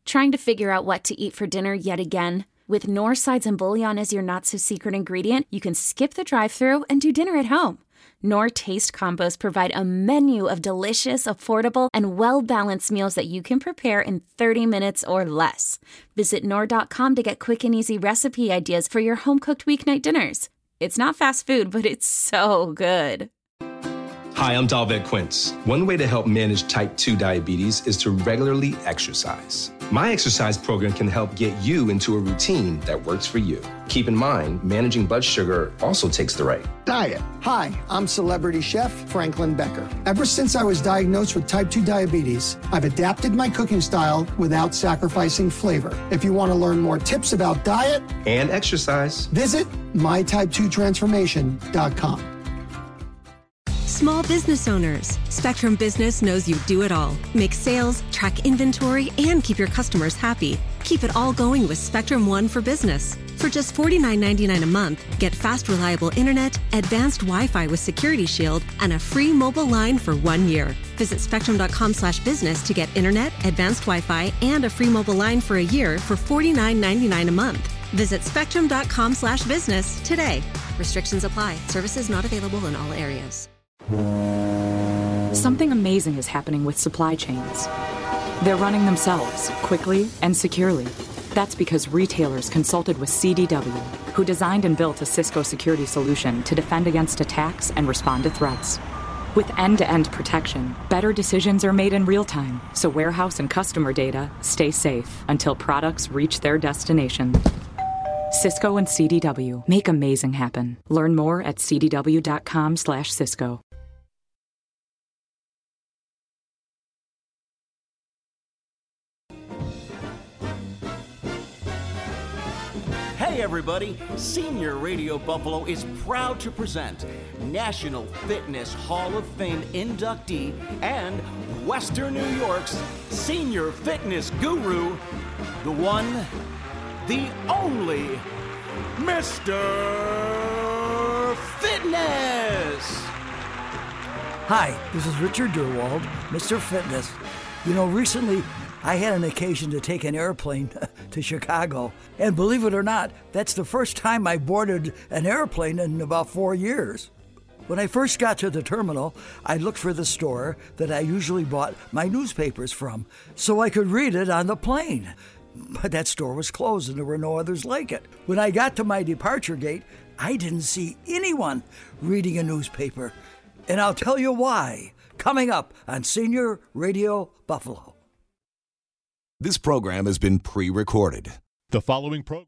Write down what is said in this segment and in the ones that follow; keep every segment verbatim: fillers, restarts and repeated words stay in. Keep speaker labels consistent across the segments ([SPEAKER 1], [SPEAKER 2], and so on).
[SPEAKER 1] Trying to figure out what to eat for dinner yet again? With Knorr sides and bouillon as your not-so-secret ingredient, you can skip the drive-thru and do dinner at home. Knorr Taste Combos provide a menu of delicious, affordable, and well-balanced meals that you can prepare in thirty minutes or less. Visit Knorr dot com to get quick and easy recipe ideas for your home-cooked weeknight dinners. It's not fast food, but it's so good.
[SPEAKER 2] Hi, I'm Dalvet Quince. One way to help manage type two diabetes is to regularly exercise. My exercise program can help get you into a routine that works for you. Keep in mind, managing blood sugar also takes the right
[SPEAKER 3] diet. Hi, I'm celebrity chef Franklin Becker. Ever since I was diagnosed with type two diabetes, I've adapted my cooking style without sacrificing flavor. If you want to learn more tips about diet
[SPEAKER 2] and exercise,
[SPEAKER 3] visit my type two transformation dot com.
[SPEAKER 4] Small business owners, Spectrum Business knows you do it all. Make sales, track inventory, and keep your customers happy. Keep it all going with Spectrum One for Business. For just forty-nine ninety-nine a month, get fast, reliable internet, advanced Wi-Fi with Security Shield, and a free mobile line for one year. Visit spectrum.com slash business to get internet, advanced Wi-Fi, and a free mobile line for a year for forty-nine ninety-nine a month. Visit spectrum.com slash business today. Restrictions apply. Services not available in all areas.
[SPEAKER 5] Something amazing is happening with supply chains. They're running themselves quickly and securely. That's because retailers consulted with C D W, who designed and built a Cisco security solution to defend against attacks and respond to threats. With end-to-end protection, better decisions are made in real time, so warehouse and customer data stay safe until products reach their destination. Cisco and C D W make amazing happen. Learn more at c d w dot com slash cisco.
[SPEAKER 6] Hey everybody, Senior Radio Buffalo is proud to present National Fitness Hall of Fame inductee and Western New York's senior fitness guru, the one, the only, Mister Fitness!
[SPEAKER 7] Hi, this is Richard Durwald, Mister Fitness. You know, recently I had an occasion to take an airplane to Chicago, and believe it or not, that's the first time I boarded an airplane in about four years. When I first got to the terminal, I looked for the store that I usually bought my newspapers from, so I could read it on the plane. But that store was closed and there were no others like it. When I got to my departure gate, I didn't see anyone reading a newspaper. And I'll tell you why, coming up on Senior Radio Buffalo.
[SPEAKER 8] This program has been pre-recorded.
[SPEAKER 9] The following program.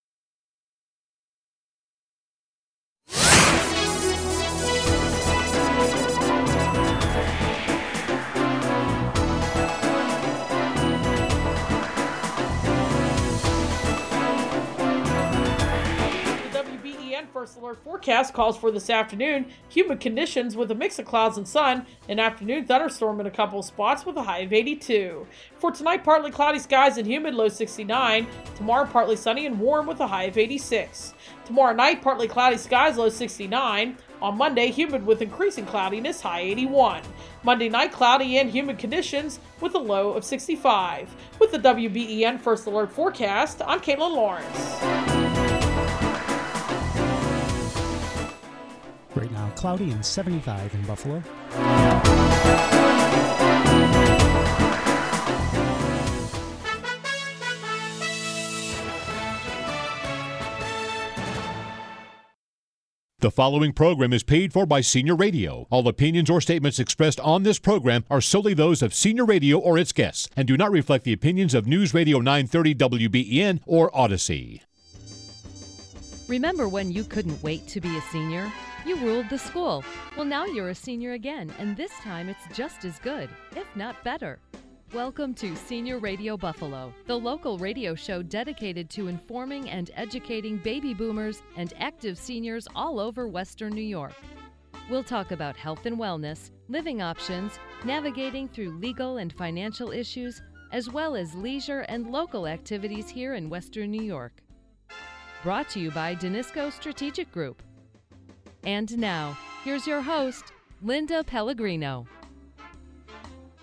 [SPEAKER 10] First alert forecast calls for this afternoon humid conditions with a mix of clouds and sun, an afternoon thunderstorm in a couple of spots with a high of eighty-two. For tonight, partly cloudy skies and humid, low sixty-nine. Tomorrow, partly sunny and warm with a high of eighty-six. Tomorrow night, partly cloudy skies, low sixty-nine. On Monday, humid with increasing cloudiness, high eighty-one. Monday night, cloudy and humid conditions with a low of sixty-five. With the W B E N First Alert forecast, I'm Caitlin Lawrence.
[SPEAKER 11] Right now, cloudy and seventy-five in Buffalo.
[SPEAKER 9] The following program is paid for by Senior Radio. All opinions or statements expressed on this program are solely those of Senior Radio or its guests and do not reflect the opinions of News Radio nine thirty W B E N or Odyssey.
[SPEAKER 12] Remember when you couldn't wait to be a senior? You ruled the school. Well, now you're a senior again, and this time it's just as good, if not better. Welcome to Senior Radio Buffalo, the local radio show dedicated to informing and educating baby boomers and active seniors all over Western New York. We'll talk about health and wellness, living options, navigating through legal and financial issues, as well as leisure and local activities here in Western New York. Brought to you by Danisco Strategic Group. And now, here's your host, Linda Pellegrino.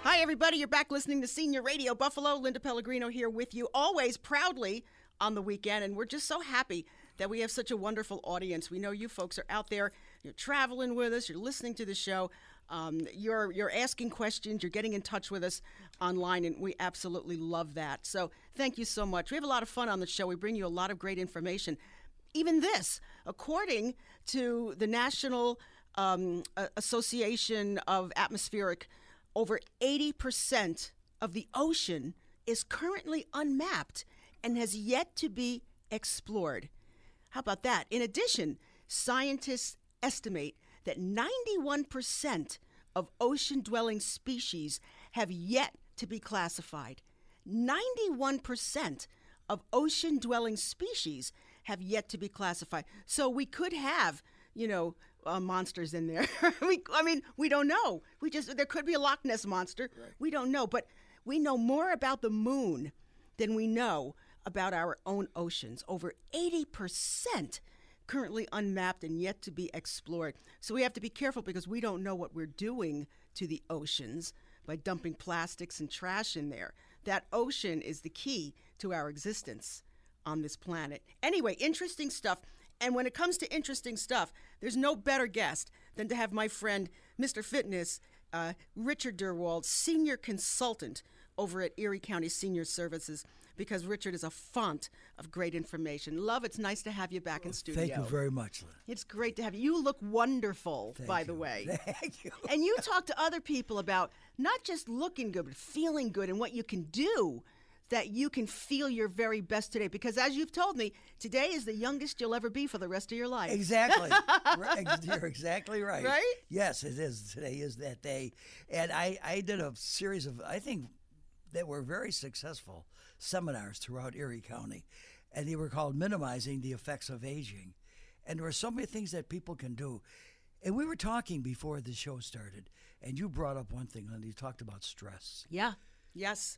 [SPEAKER 13] Hi, everybody. You're back listening to Senior Radio Buffalo. Linda Pellegrino here with you, always proudly on the weekend. And we're just so happy that we have such a wonderful audience. We know you folks are out there. You're traveling with us. You're listening to the show. Um, you're you're asking questions. You're getting in touch with us online, and we absolutely love that. So thank you so much. We have a lot of fun on the show. We bring you a lot of great information. Even this, according to the National um, Association of Atmospheric, over eighty percent of the ocean is currently unmapped and has yet to be explored. How about that? In addition, scientists estimate that ninety-one percent of ocean-dwelling species have yet to be classified. ninety-one percent of ocean-dwelling species have yet to be classified. So we could have, you know, Uh, monsters in there. we, I mean, we don't know. We just there could be a Loch Ness monster. Right. We don't know, but we know more about the moon than we know about our own oceans. Over eighty percent currently unmapped and yet to be explored. So we have to be careful because we don't know what we're doing to the oceans by dumping plastics and trash in there. That ocean is the key to our existence on this planet. Anyway, interesting stuff. And when it comes to interesting stuff, there's no better guest than to have my friend, Mister Fitness, uh, Richard Durwald, senior consultant over at Erie County Senior Services, because Richard is a font of great information. Love, it's nice to have you back in studio.
[SPEAKER 7] Thank you very much, Lynn.
[SPEAKER 13] It's great to have you. You look wonderful,
[SPEAKER 7] Thank
[SPEAKER 13] by
[SPEAKER 7] you.
[SPEAKER 13] the way.
[SPEAKER 7] Thank you.
[SPEAKER 13] And you talk to other people about not just looking good, but feeling good and what you can do that you can feel your very best today. Because as you've told me, today is the youngest you'll ever be for the rest of your life.
[SPEAKER 7] Exactly. Right. You're exactly right.
[SPEAKER 13] Right?
[SPEAKER 7] Yes, it is. Today is that day. And I, I did a series of, I think, that were very successful seminars throughout Erie County. And they were called Minimizing the Effects of Aging. And there were so many things that people can do. And we were talking before the show started, and you brought up one thing, Linda. You talked about stress.
[SPEAKER 13] Yeah. Yes.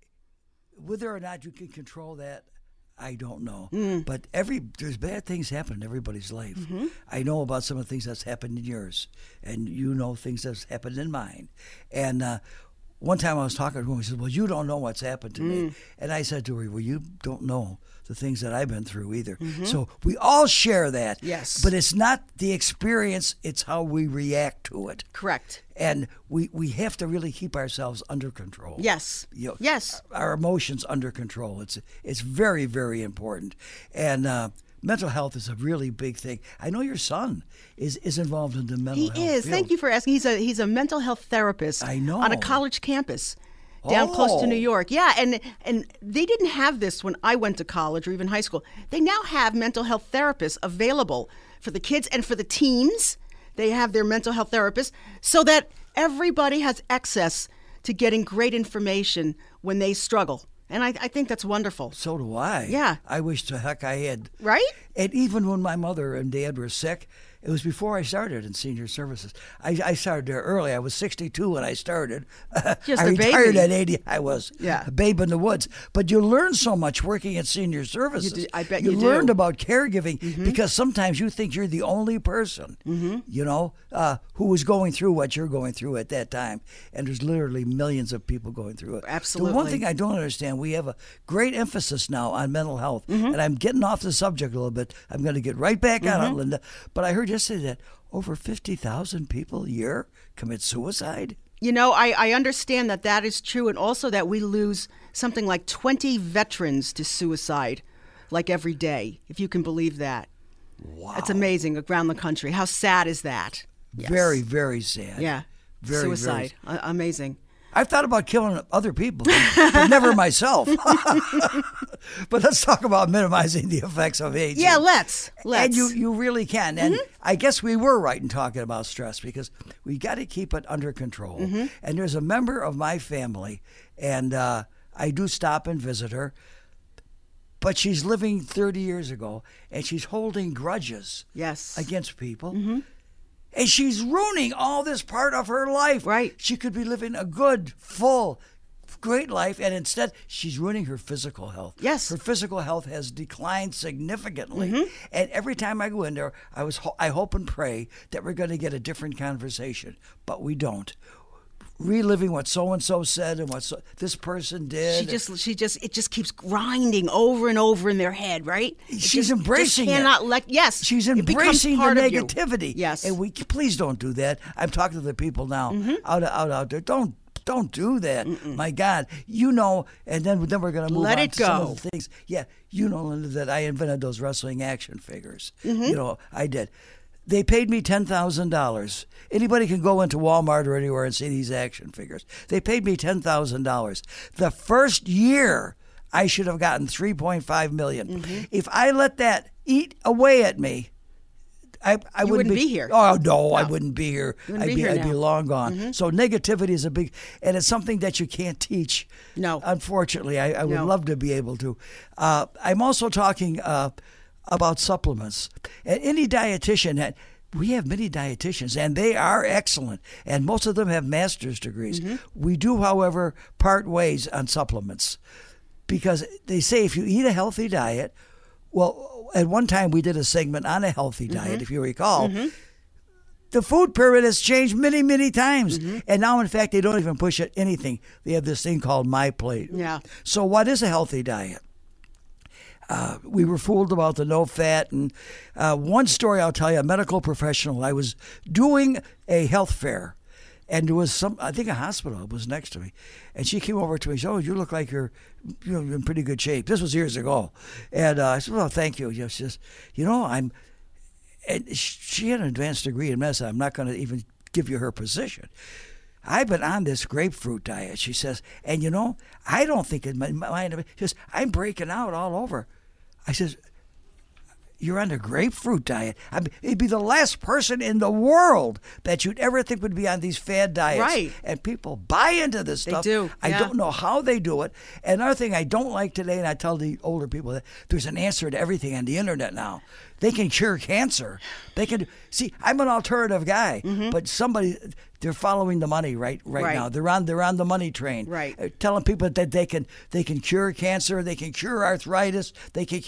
[SPEAKER 7] Whether or not you can control that, I don't know.
[SPEAKER 13] Mm.
[SPEAKER 7] But every there's bad things happen in everybody's life.
[SPEAKER 13] Mm-hmm.
[SPEAKER 7] I know about some of the things that's happened in yours, and you know things that's happened in mine. And uh, one time I was talking to him, he said, well, you don't know what's happened to
[SPEAKER 13] Mm.
[SPEAKER 7] me. And I said to her, well, you don't know the things that I've been through either.
[SPEAKER 13] Mm-hmm.
[SPEAKER 7] So we all share that.
[SPEAKER 13] Yes.
[SPEAKER 7] But it's not the experience, it's how we react to it.
[SPEAKER 13] Correct.
[SPEAKER 7] And we, we have to really keep ourselves under control.
[SPEAKER 13] Yes.
[SPEAKER 7] You know,
[SPEAKER 13] yes.
[SPEAKER 7] Our emotions under control. It's it's very, very important. And uh, mental health is a really big thing. I know your son is, is involved in the mental
[SPEAKER 13] He
[SPEAKER 7] health
[SPEAKER 13] is.
[SPEAKER 7] field.
[SPEAKER 13] Thank you for asking. He's a he's a mental health therapist.
[SPEAKER 7] I know.
[SPEAKER 13] On a college campus down close to
[SPEAKER 7] Oh.
[SPEAKER 13] New York. Yeah, and and they didn't have this when I went to college or even high school. They now have mental health therapists available for the kids and for the teens. They have their mental health therapists so that everybody has access to getting great information when they struggle. And I, I think that's wonderful.
[SPEAKER 7] So do I.
[SPEAKER 13] Yeah.
[SPEAKER 7] I wish to heck I had.
[SPEAKER 13] Right?
[SPEAKER 7] And even when my mother and dad were sick, it was before I started in senior services. I, I started there early. I was sixty-two when I started.
[SPEAKER 13] Just
[SPEAKER 7] I
[SPEAKER 13] a
[SPEAKER 7] retired
[SPEAKER 13] baby.
[SPEAKER 7] at eighty. I was
[SPEAKER 13] Yeah.
[SPEAKER 7] a babe in the woods. But you learn so much working at senior services.
[SPEAKER 13] You do- I bet
[SPEAKER 7] you
[SPEAKER 13] you do.
[SPEAKER 7] learned about caregiving because sometimes you think you're the only person,
[SPEAKER 13] Mm-hmm.
[SPEAKER 7] you know, uh, who was going through what you're going through at that time. And there's literally millions of people going through it.
[SPEAKER 13] Absolutely.
[SPEAKER 7] The one thing I don't understand, we have a great emphasis now on mental health.
[SPEAKER 13] Mm-hmm.
[SPEAKER 7] And I'm getting off the subject a little bit. I'm going to get right back on it, Linda. But I heard yesterday that over fifty thousand people a year commit suicide.
[SPEAKER 13] You know, I, I understand that that is true, and also that we lose something like twenty veterans to suicide, like every day, if you can believe that.
[SPEAKER 7] Wow.
[SPEAKER 13] That's amazing around the country. How sad is that? Yes.
[SPEAKER 7] Very, very sad.
[SPEAKER 13] Yeah.
[SPEAKER 7] Very,
[SPEAKER 13] Suicide.
[SPEAKER 7] very-
[SPEAKER 13] A- amazing.
[SPEAKER 7] I've thought about killing other people, but never myself. But let's talk about minimizing the effects of aging.
[SPEAKER 13] Yeah, let's. Let's.
[SPEAKER 7] And you, you really can. And
[SPEAKER 13] Mm-hmm.
[SPEAKER 7] I guess we were right in talking about stress because we got to keep it under control.
[SPEAKER 13] Mm-hmm.
[SPEAKER 7] And there's a member of my family, and uh, I do stop and visit her, but she's living thirty years ago, and she's holding grudges
[SPEAKER 13] Yes.
[SPEAKER 7] against people.
[SPEAKER 13] Mm-hmm.
[SPEAKER 7] And she's ruining all this part of her life.
[SPEAKER 13] Right.
[SPEAKER 7] She could be living a good, full, great life, and instead she's ruining her physical health.
[SPEAKER 13] Yes.
[SPEAKER 7] Her physical health has declined significantly. And every time I go in there, I was ho- I hope and pray that we're going to get a different conversation, but we don't. reliving what so and so said and what so, this person did.
[SPEAKER 13] She just, she just, it just keeps grinding over and over in their head, right? It
[SPEAKER 7] She's
[SPEAKER 13] just,
[SPEAKER 7] embracing
[SPEAKER 13] just cannot
[SPEAKER 7] it.
[SPEAKER 13] let. Yes,
[SPEAKER 7] she's
[SPEAKER 13] it
[SPEAKER 7] embracing the
[SPEAKER 13] part of you.
[SPEAKER 7] negativity.
[SPEAKER 13] Yes,
[SPEAKER 7] and we please don't do that. I'm talking to the people now
[SPEAKER 13] mm-hmm.
[SPEAKER 7] out out out there. Don't. Don't do that. Mm-mm. My God. You know, and then, then we're going to move
[SPEAKER 13] Let
[SPEAKER 7] on
[SPEAKER 13] it
[SPEAKER 7] to
[SPEAKER 13] go.
[SPEAKER 7] some of the things. Yeah, you know, Linda, that I invented those wrestling action figures.
[SPEAKER 13] Mm-hmm.
[SPEAKER 7] You know, I did. They paid me ten thousand dollars. Anybody can go into Walmart or anywhere and see these action figures. They paid me ten thousand dollars. The first year, I should have gotten three point five million dollars. Mm-hmm. If I let that eat away at me, I, I
[SPEAKER 13] you
[SPEAKER 7] wouldn't,
[SPEAKER 13] wouldn't be, be here.
[SPEAKER 7] Oh, no,
[SPEAKER 13] no,
[SPEAKER 7] I wouldn't be here.
[SPEAKER 13] Wouldn't
[SPEAKER 7] I'd
[SPEAKER 13] be,
[SPEAKER 7] be,
[SPEAKER 13] here
[SPEAKER 7] I'd
[SPEAKER 13] now.
[SPEAKER 7] be long gone.
[SPEAKER 13] Mm-hmm.
[SPEAKER 7] So negativity is a big, and it's something that you can't teach.
[SPEAKER 13] No.
[SPEAKER 7] Unfortunately, I, I would
[SPEAKER 13] no.
[SPEAKER 7] love to be able to. Uh, I'm also talking uh, about supplements. And any dietitian, that, we have many dietitians, and they are excellent, and most of them have master's degrees.
[SPEAKER 13] Mm-hmm.
[SPEAKER 7] We do, however, part ways on supplements because they say if you eat a healthy diet, well, at one time we did a segment on a healthy diet,
[SPEAKER 13] mm-hmm.
[SPEAKER 7] if you recall.
[SPEAKER 13] Mm-hmm.
[SPEAKER 7] The food pyramid has changed many, many times.
[SPEAKER 13] Mm-hmm.
[SPEAKER 7] And now, in fact, they don't even push it anything. They have this thing called My Plate.
[SPEAKER 13] Yeah.
[SPEAKER 7] So what is a healthy diet? Uh, we were fooled about the no fat. And uh, one story I'll tell you, a medical professional, I was doing a health fair. And there was some, I think a hospital was next to me. And she came over to me and said, oh, you look like you're, you know, you're in pretty good shape. This was years ago. And uh, I said, well, thank you. She says, you know, I'm, and she had an advanced degree in medicine. I'm not going to even give you her position. I've been on this grapefruit diet, she says. And, you know, I don't think in my mind, she says, I'm breaking out all over. I says, you're on a grapefruit diet. I mean, it'd be the last person in the world that you'd ever think would be on these fad diets.
[SPEAKER 13] Right.
[SPEAKER 7] And people buy into this
[SPEAKER 13] They
[SPEAKER 7] stuff.
[SPEAKER 13] do.
[SPEAKER 7] I
[SPEAKER 13] Yeah.
[SPEAKER 7] don't know how they do it. And another thing I don't like today, and I tell the older people that there's an answer to everything on the internet now. They can cure cancer. They can see. I'm an alternative guy,
[SPEAKER 13] mm-hmm.
[SPEAKER 7] but somebody they're following the money right right,
[SPEAKER 13] Right.
[SPEAKER 7] now. They're on they're on the money train.
[SPEAKER 13] Right.
[SPEAKER 7] Uh, telling people that they can they can cure cancer. They can cure arthritis. They can.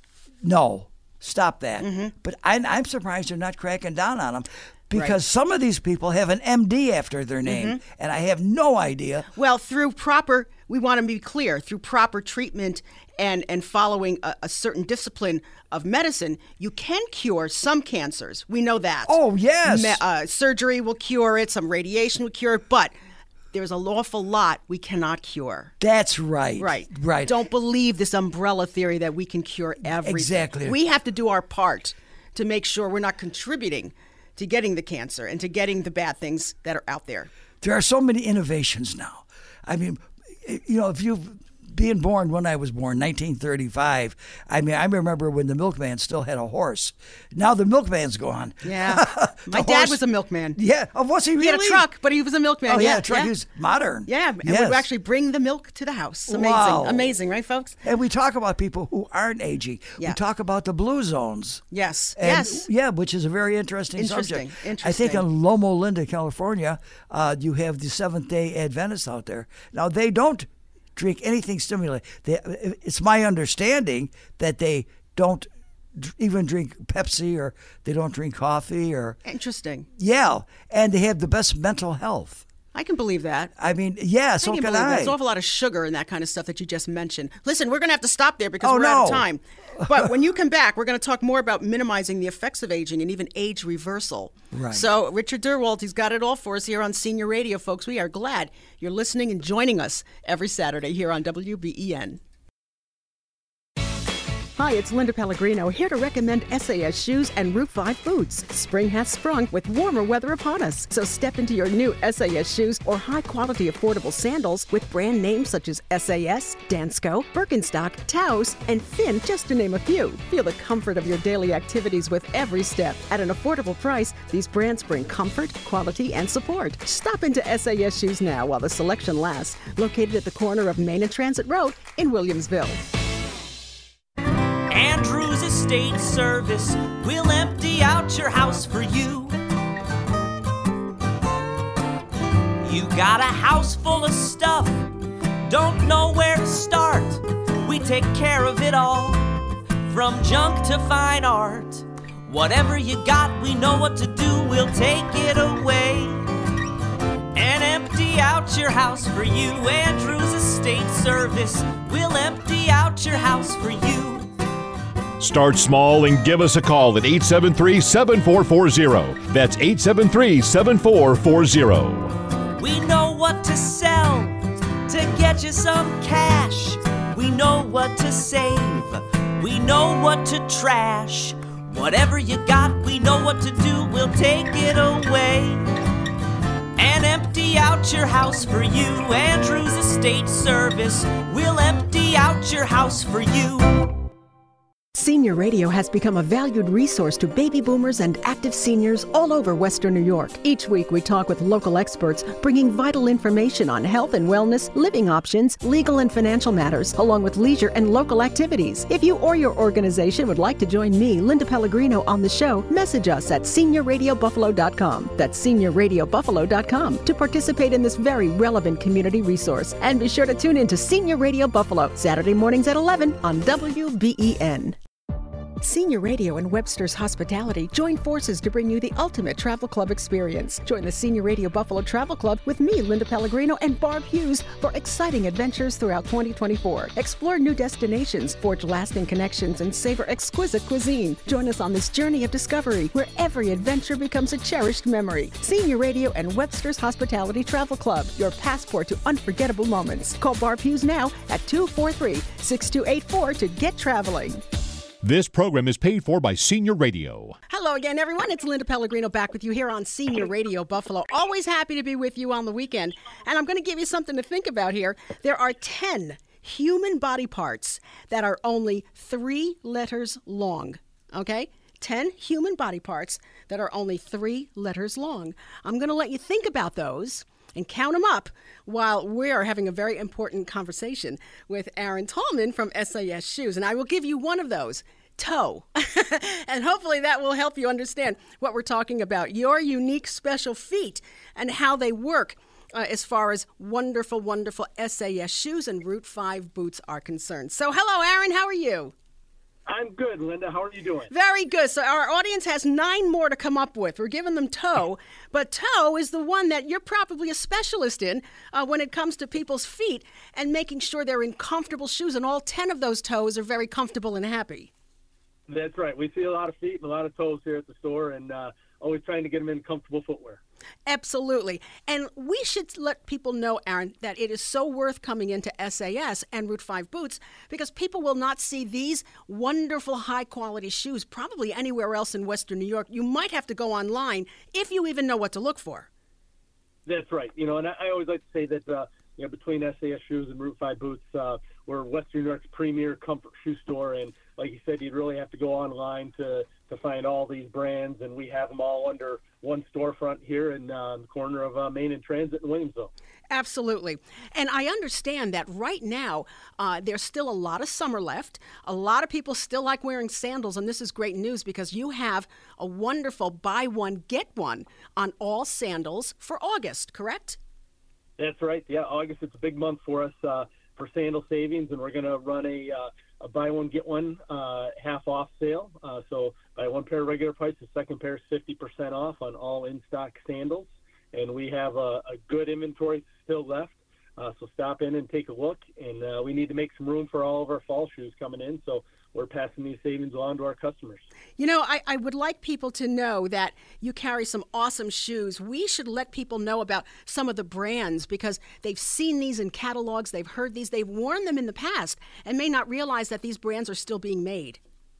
[SPEAKER 7] No. Stop that.
[SPEAKER 13] Mm-hmm.
[SPEAKER 7] But I, I'm surprised they're not cracking down on them because
[SPEAKER 13] Right.
[SPEAKER 7] some of these people have an M D after their name,
[SPEAKER 13] Mm-hmm.
[SPEAKER 7] and I have no idea.
[SPEAKER 13] Well, through proper, we want to be clear, through proper treatment and, and following a, a certain discipline of medicine, you can cure some cancers. We know that.
[SPEAKER 7] Oh, yes.
[SPEAKER 13] Me- uh, surgery will cure it, some radiation will cure it, but there's an awful lot we cannot cure.
[SPEAKER 7] That's right.
[SPEAKER 13] Right.
[SPEAKER 7] Right.
[SPEAKER 13] Don't believe this umbrella theory that we can cure everything.
[SPEAKER 7] Exactly.
[SPEAKER 13] We have to do our part to make sure we're not contributing to getting the cancer and to getting the bad things that are out there.
[SPEAKER 7] There are so many innovations now. I mean, you know, if you've being born when I was born, nineteen thirty-five, I mean, I remember when the milkman still had a horse. Now the milkman's gone.
[SPEAKER 13] Yeah. My
[SPEAKER 7] The
[SPEAKER 13] dad
[SPEAKER 7] horse-
[SPEAKER 13] was a milkman.
[SPEAKER 7] Yeah. Oh, was he really?
[SPEAKER 13] He had a truck, but he was a milkman.
[SPEAKER 7] Oh,
[SPEAKER 13] yeah,
[SPEAKER 7] yeah, a truck.
[SPEAKER 13] Yeah.
[SPEAKER 7] He was modern.
[SPEAKER 13] Yeah, and
[SPEAKER 7] Yes.
[SPEAKER 13] would actually bring the milk to the house. Amazing.
[SPEAKER 7] Wow.
[SPEAKER 13] Amazing, right, folks?
[SPEAKER 7] And we talk about people who aren't aging.
[SPEAKER 13] Yeah.
[SPEAKER 7] We talk about the blue zones.
[SPEAKER 13] Yes.
[SPEAKER 7] And,
[SPEAKER 13] yes.
[SPEAKER 7] Yeah, which is a very interesting,
[SPEAKER 13] Interesting.
[SPEAKER 7] subject.
[SPEAKER 13] Interesting.
[SPEAKER 7] I think in Loma Linda, California, uh, you have the Seventh-day Adventists out there. Now, they don't drink anything stimulating. They, it's my understanding that they don't d- even drink Pepsi or they don't drink coffee or...
[SPEAKER 13] Interesting.
[SPEAKER 7] Yeah, and they have the best mental health.
[SPEAKER 13] I can believe that.
[SPEAKER 7] I mean, yeah, so
[SPEAKER 13] I can
[SPEAKER 7] can
[SPEAKER 13] believe that.
[SPEAKER 7] I.
[SPEAKER 13] There's an awful lot of sugar and that kind of stuff that you just mentioned. Listen, we're going to have to stop there because
[SPEAKER 7] Oh,
[SPEAKER 13] we're out of
[SPEAKER 7] no.
[SPEAKER 13] time. But when you come back, we're going to talk more about minimizing the effects of aging and even age reversal.
[SPEAKER 7] Right.
[SPEAKER 13] So Richard Durwald, he's got it all for us here on Senior Radio, folks. We are glad you're listening and joining us every Saturday here on W B E N. Hi, it's Linda Pellegrino, here to recommend S A S Shoes and Route five Boots. Spring has sprung with warmer weather upon us, so step into your new S A S shoes or high-quality affordable sandals with brand names such as S A S, Dansko, Birkenstock, Taos, and Finn, just to name a few. Feel the comfort of your daily activities with every step. At an affordable price, these brands bring comfort, quality, and support. Stop into S A S Shoes now while the selection lasts, located at the corner of Main and Transit Road in Williamsville.
[SPEAKER 14] Andrews Estate Service will empty out your house for you. You got a house full of stuff, don't know where to start. We take care of it all, from junk to fine art. Whatever you got, we know what to do, we'll take it away and empty empty out your house for you. Andrews Estate Service will empty out your house for you.
[SPEAKER 9] Start small and give us a call at eight seven three, seven four four zero. That's eight seven three, seven four four zero.
[SPEAKER 14] We know what to sell to get you some cash. We know what to save. We know what to trash. Whatever you got, we know what to do. We'll take it away and empty out your house for you. Andrews Estate Service will empty out your house for you.
[SPEAKER 15] Senior Radio has become a valued resource to baby boomers and active seniors all over Western New York. Each week we talk with local experts, bringing vital information on health and wellness, living options, legal and financial matters, along with leisure and local activities. If you or your organization would like to join me, Linda Pellegrino, on the show, message us at senior radio buffalo dot com. That's senior radio buffalo dot com to participate in this very relevant community resource. And be sure to tune in to Senior Radio Buffalo, Saturday mornings at eleven on W B E N. Senior Radio and Webster's Hospitality join forces to bring you the ultimate travel club experience. Join the Senior Radio Buffalo Travel Club with me, Linda Pellegrino, and Barb Hughes for exciting adventures throughout twenty twenty-four. Explore new destinations, forge lasting connections, and savor exquisite cuisine. Join us on this journey of discovery where every adventure becomes a cherished memory. Senior Radio and Webster's Hospitality Travel Club, your passport to unforgettable moments. Call Barb Hughes now at two four three, six two eight four to get traveling.
[SPEAKER 9] This program is paid for by Senior Radio.
[SPEAKER 13] Hello again, everyone. It's Linda Pellegrino back with you here on Senior Radio Buffalo. Always happy to be with you on the weekend. And I'm going to give you something to think about here. There are ten human body parts that are only three letters long. Okay? ten human body parts that are only three letters long. I'm going to let you think about those and count them up while we're having a very important conversation with Aaron Tallman from S A S Shoes. And I will give you one of those, toe. And hopefully that will help you understand what we're talking about, your unique special feet and how they work uh, as far as wonderful, wonderful S A S Shoes and Route five boots are concerned. So hello, Aaron. How are you?
[SPEAKER 16] I'm good, Linda. How are you doing?
[SPEAKER 13] Very good. So our audience has nine more to come up with. We're giving them toe, but toe is the one that you're probably a specialist in uh, when it comes to people's feet and making sure they're in comfortable shoes, and all ten of those toes are very comfortable and happy.
[SPEAKER 16] That's right. We see a lot of feet and a lot of toes here at the store, and uh, always trying to get them in comfortable footwear.
[SPEAKER 13] Absolutely. And we should let people know, Aaron, that it is so worth coming into S A S and Route five Boots because people will not see these wonderful high-quality shoes probably anywhere else in Western New York. You might have to go online if you even know what to look for.
[SPEAKER 16] That's right. You know, and I, I always like to say that, uh, you know, between S A S Shoes and Route five Boots, uh, we're Western New York's premier comfort shoe store. And like you said, you'd really have to go online to, to find all these brands, and we have them all under one storefront here in uh, the corner of uh, Main and Transit in Williamsville.
[SPEAKER 13] Absolutely. And I understand that right now uh, there's still a lot of summer left. A lot of people still like wearing sandals, and this is great news because you have a wonderful buy one, get one on all sandals for August, correct?
[SPEAKER 16] That's right. Yeah, August, it's a big month for us uh, for sandal savings, and we're going to run a, uh, a buy one, get one uh, half off sale. Uh, so buy one pair regular price, the second pair is fifty percent off on all in-stock sandals. And we have a, a good inventory still left. Uh, so stop in and take a look. And uh, we need to make some room for all of our fall shoes coming in. So we're passing these savings along to our customers.
[SPEAKER 13] You know, I, I would like people to know that you carry some awesome shoes. We should let people know about some of the brands because they've seen these in catalogs, they've heard these, they've worn them in the past and may not realize that these brands are still being made.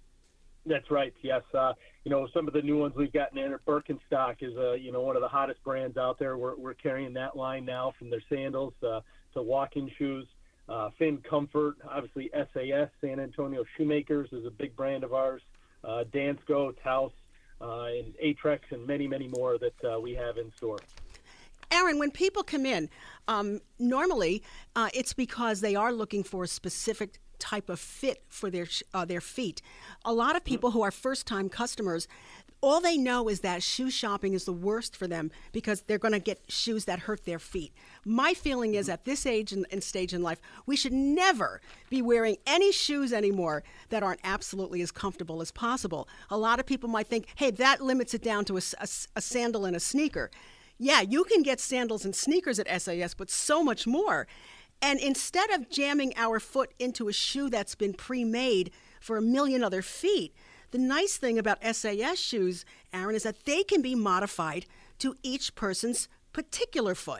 [SPEAKER 16] That's right, yes. Uh, you know, some of the new ones we've gotten in, Birkenstock is, uh, you know, one of the hottest brands out there. We're, we're carrying that line now from their sandals uh, to walking shoes. Uh, Finn Comfort, obviously S A S, San Antonio Shoemakers is a big brand of ours. Uh, Dansko, Taos, uh, and Atrex, and many, many more that uh, we have in store.
[SPEAKER 13] Aaron, when people come in, um, normally uh, it's because they are looking for a specific type of fit for their uh, their feet. A lot of people who are first-time customers, all they know is that shoe shopping is the worst for them because they're going to get shoes that hurt their feet. My feeling is at this age and, and stage in life, we should never be wearing any shoes anymore that aren't absolutely as comfortable as possible. A lot of people might think, hey, that limits it down to a, a, a sandal and a sneaker. Yeah, you can get sandals and sneakers at S A S, but so much more. And instead of jamming our foot into a shoe that's been pre-made for a million other feet, the nice thing about S A S shoes, Aaron, is that they can be modified to each person's particular foot.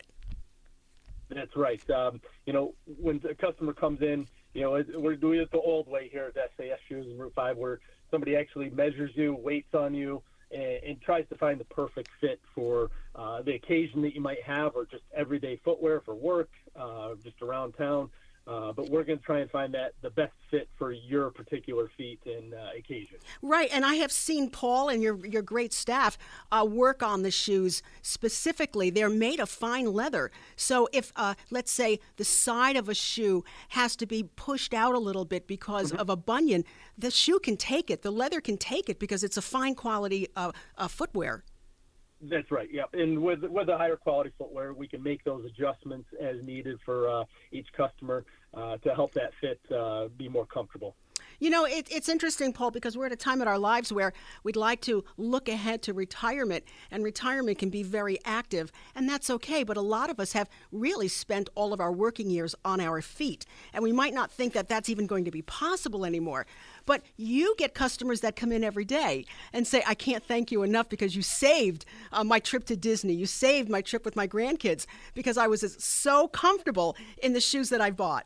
[SPEAKER 16] That's right. Um, you know, when a customer comes in, you know, we're doing it the old way here at S A S Shoes in Route five, where somebody actually measures you, waits on you, and, and tries to find the perfect fit for uh, the occasion that you might have, or just everyday footwear for work, uh, just around town. Uh, but we're going to try and find that the best fit for your particular feet and uh, occasion.
[SPEAKER 13] Right, and I have seen Paul and your your great staff uh, work on the shoes specifically. They're made of fine leather. So if, uh, let's say, the side of a shoe has to be pushed out a little bit because mm-hmm. of a bunion, the shoe can take it. The leather can take it because it's a fine quality uh, uh, footwear.
[SPEAKER 16] That's right, yeah. And with with the higher quality footwear, we can make those adjustments as needed for uh, each customer uh, to help that fit uh, be more comfortable.
[SPEAKER 13] You know, it, it's interesting, Paul, because we're at a time in our lives where we'd like to look ahead to retirement, and retirement can be very active, and that's okay, but a lot of us have really spent all of our working years on our feet, and we might not think that that's even going to be possible anymore. But you get customers that come in every day and say, I can't thank you enough because you saved uh, my trip to Disney. You saved my trip with my grandkids because I was so comfortable in the shoes that I bought.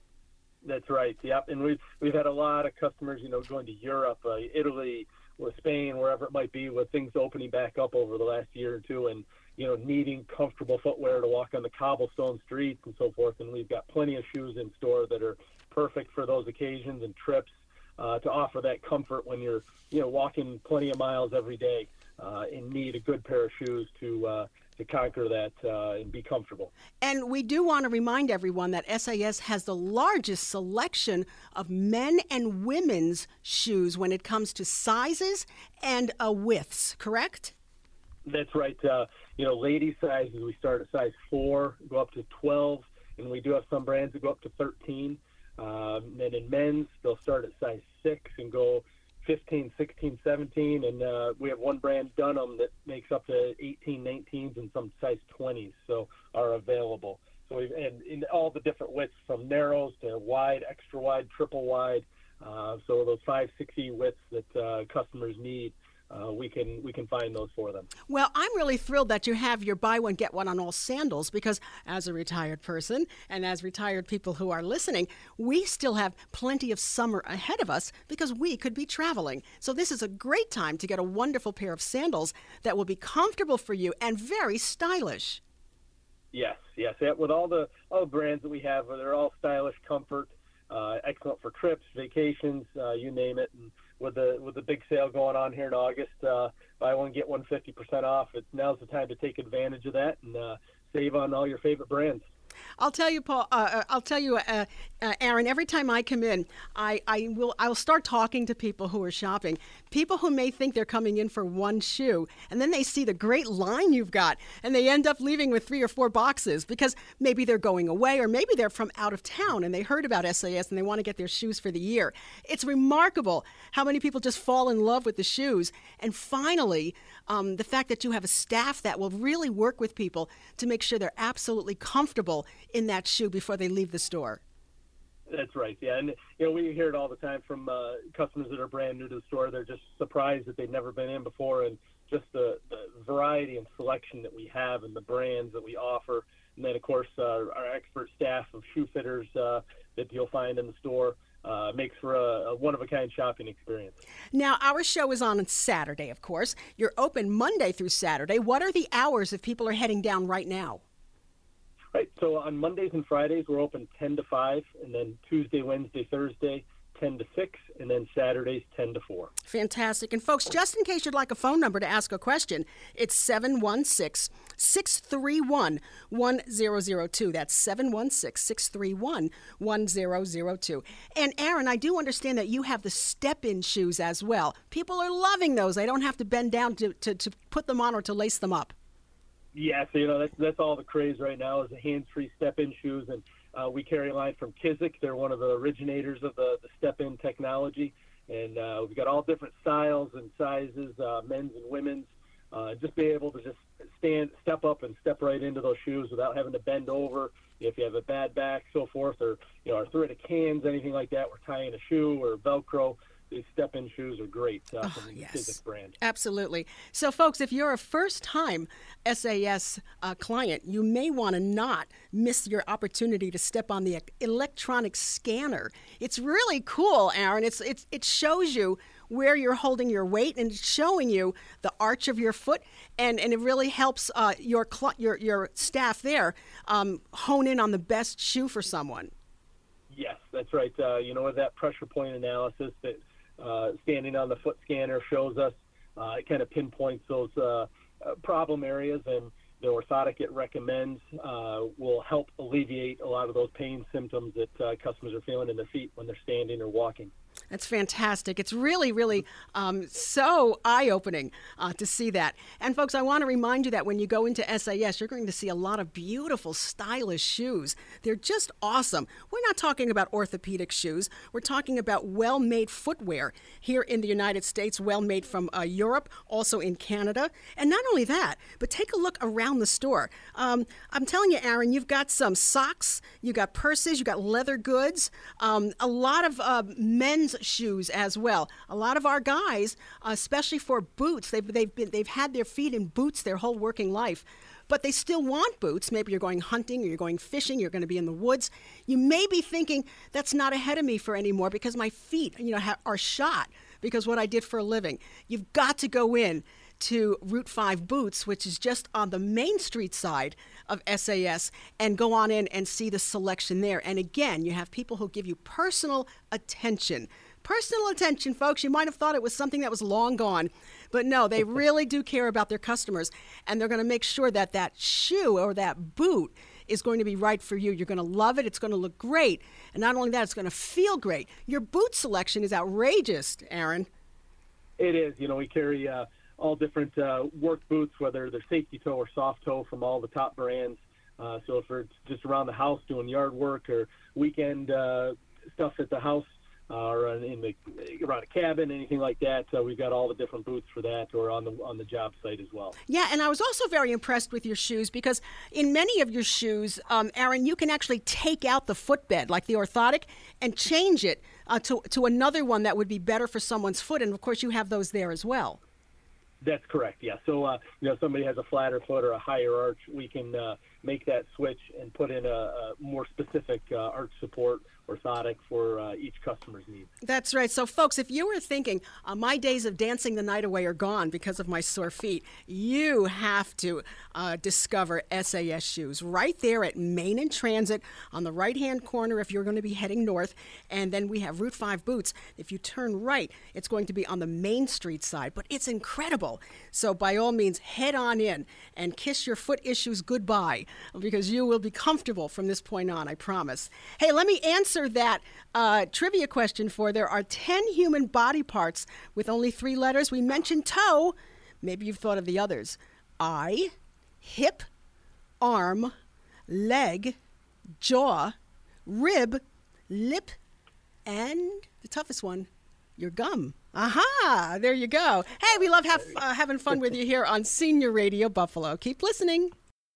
[SPEAKER 16] That's right. Yep. And we've we've had a lot of customers, you know, going to Europe, uh, Italy, or Spain, wherever it might be, with things opening back up over the last year or two, and you know, needing comfortable footwear to walk on the cobblestone streets and so forth. And we've got plenty of shoes in store that are perfect for those occasions and trips, uh, to offer that comfort when you're, you know, walking plenty of miles every day uh, and need a good pair of shoes to uh, to conquer that uh, and be comfortable.
[SPEAKER 13] And we do want to remind everyone that S A S has the largest selection of men and women's shoes when it comes to sizes and uh, widths, correct?
[SPEAKER 16] That's right. Uh, you know, ladies' sizes, we start at size four, go up to twelve, and we do have some brands that go up to thirteen. Um, and in men's, they'll start at size six and go fifteen, sixteen, seventeen, and uh, we have one brand, Dunham, that makes up to eighteen, nineteens, and some size twenties, so are available. So we've and in all the different widths, from narrows to wide, extra wide, triple wide. Uh, so those five, six E widths that uh, customers need, uh, we can we can find those for them.
[SPEAKER 13] Well, I'm really thrilled that you have your buy one, get one on all sandals, because as a retired person and as retired people who are listening, we still have plenty of summer ahead of us because we could be traveling. So this is a great time to get a wonderful pair of sandals that will be comfortable for you and very stylish.
[SPEAKER 16] Yes, yes. With all the, all the brands that we have, they're all stylish, comfort, uh, excellent for trips, vacations, uh, you name it. And with the with the big sale going on here in August, uh, buy one, get one fifty percent off. It, now's the time to take advantage of that and uh, save on all your favorite brands.
[SPEAKER 13] I'll tell you, Paul. Uh, I'll tell you, uh, uh, Aaron. Every time I come in, I, I will. I'll start talking to people who are shopping. People who may think they're coming in for one shoe, and then they see the great line you've got, and they end up leaving with three or four boxes because maybe they're going away, or maybe they're from out of town and they heard about S A S and they want to get their shoes for the year. It's remarkable how many people just fall in love with the shoes. And finally, um, the fact that you have a staff that will really work with people to make sure they're absolutely comfortable in that shoe before they leave the store.
[SPEAKER 16] That's right, yeah. And, you know, we hear it all the time from uh, customers that are brand new to the store. They're just surprised that they've never been in before, and just the, the variety and selection that we have and the brands that we offer. And then, of course, uh, our expert staff of shoe fitters uh, that you'll find in the store uh, makes for a, a one-of-a-kind shopping experience.
[SPEAKER 13] Now, our show is on Saturday, of course. You're open Monday through Saturday. What are the hours if people are heading down right now?
[SPEAKER 16] Right, so on Mondays and Fridays, we're open ten to five, and then Tuesday, Wednesday, Thursday, ten to six, and then Saturdays, ten to four.
[SPEAKER 13] Fantastic. And folks, just in case you'd like a phone number to ask a question, it's seven one six, six three one, one zero zero two. That's seven one six, six three one, one zero zero two. And Aaron, I do understand that you have the step-in shoes as well. People are loving those. They don't have to bend down to, to, to put them on or to lace them up.
[SPEAKER 16] Yeah, so, you know, that's, that's all the craze right now is the hands-free step-in shoes, and uh, we carry a line from Kizik. They're one of the originators of the, the step-in technology, and uh, we've got all different styles and sizes, uh, men's and women's. uh, just be able to just stand, step up and step right into those shoes without having to bend over. If you have a bad back, so forth, or you know, arthritic hands, anything like that, we're tying a shoe or Velcro. These step-in shoes are great uh,
[SPEAKER 13] oh,
[SPEAKER 16] from the
[SPEAKER 13] yes.
[SPEAKER 16] Sizik brand.
[SPEAKER 13] Absolutely. So, folks, if you're a first-time S A S uh, client, you may want to not miss your opportunity to step on the electronic scanner. It's really cool, Aaron. It's it's it shows you where you're holding your weight, and it's showing you the arch of your foot, and, and it really helps uh, your, cl- your your staff there um, hone in on the best shoe for someone.
[SPEAKER 16] Yes, that's right. Uh, you know, with that pressure point analysis that uh, standing on the foot scanner shows us, uh, it kind of pinpoints those uh, uh, problem areas, and the orthotic it recommends uh, will help alleviate a lot of those pain symptoms that uh, customers are feeling in their feet when they're standing or walking.
[SPEAKER 13] That's fantastic. It's really, really um, so eye-opening uh, to see that. And, folks, I want to remind you that when you go into S A S, you're going to see a lot of beautiful, stylish shoes. They're just awesome. We're not talking about orthopedic shoes. We're talking about well-made footwear here in the United States, well-made from uh, Europe, also in Canada. And not only that, but take a look around the store. Um, I'm telling you, Aaron, you've got some socks, you've got purses, you've got leather goods, um, a lot of uh, men's shoes as well. A lot of our guys, uh, especially for boots, they've they've been they've had their feet in boots their whole working life, but they still want boots. Maybe you're going hunting or you're going fishing, you're going to be in the woods. You may be thinking, that's not ahead of me for anymore because my feet, you know, ha- are shot because what I did for a living. You've got to go in to Route five Boots, which is just on the Main Street side of S A S, and go on in and see the selection there. And again, you have people who give you personal attention. Personal attention, folks. You might have thought it was something that was long gone, but no, they really do care about their customers, and they're going to make sure that that shoe or that boot is going to be right for you. You're going to love it. It's going to look great. And not only that, it's going to feel great. Your boot selection is outrageous, Aaron.
[SPEAKER 16] It is. You know, we carry uh, all different uh, work boots, whether they're safety toe or soft toe from all the top brands. Uh, so if we're just around the house doing yard work or weekend uh, stuff at the house, Uh, or in the around a cabin, anything like that. Uh, we've got all the different boots for that, or on the on the job site as well.
[SPEAKER 13] Yeah, and I was also very impressed with your shoes because in many of your shoes, um, Aaron, you can actually take out the footbed, like the orthotic, and change it uh, to to another one that would be better for someone's foot. And of course, you have those there as well.
[SPEAKER 16] That's correct. Yeah. So uh, you know, somebody has a flatter foot or a higher arch, we can uh, make that switch and put in a, a more specific uh, arch support orthotic for uh, each customer's needs.
[SPEAKER 13] That's right. So, folks, if you were thinking, uh, my days of dancing the night away are gone because of my sore feet, you have to uh, discover S A S shoes right there at Main and Transit on the right-hand corner if you're going to be heading north. And then we have Route five Boots. If you turn right, it's going to be on the Main Street side. But it's incredible. So, by all means, head on in and kiss your foot issues goodbye because you will be comfortable from this point on, I promise. Hey, let me answer that uh, trivia question for there are ten human body parts with only three letters. We mentioned toe. Maybe you've thought of the others. Eye, hip, arm, leg, jaw, rib, lip, and the toughest one, your gum. Aha! There you go. Hey, we love have, uh, having fun with you here on Senior Radio Buffalo. Keep listening.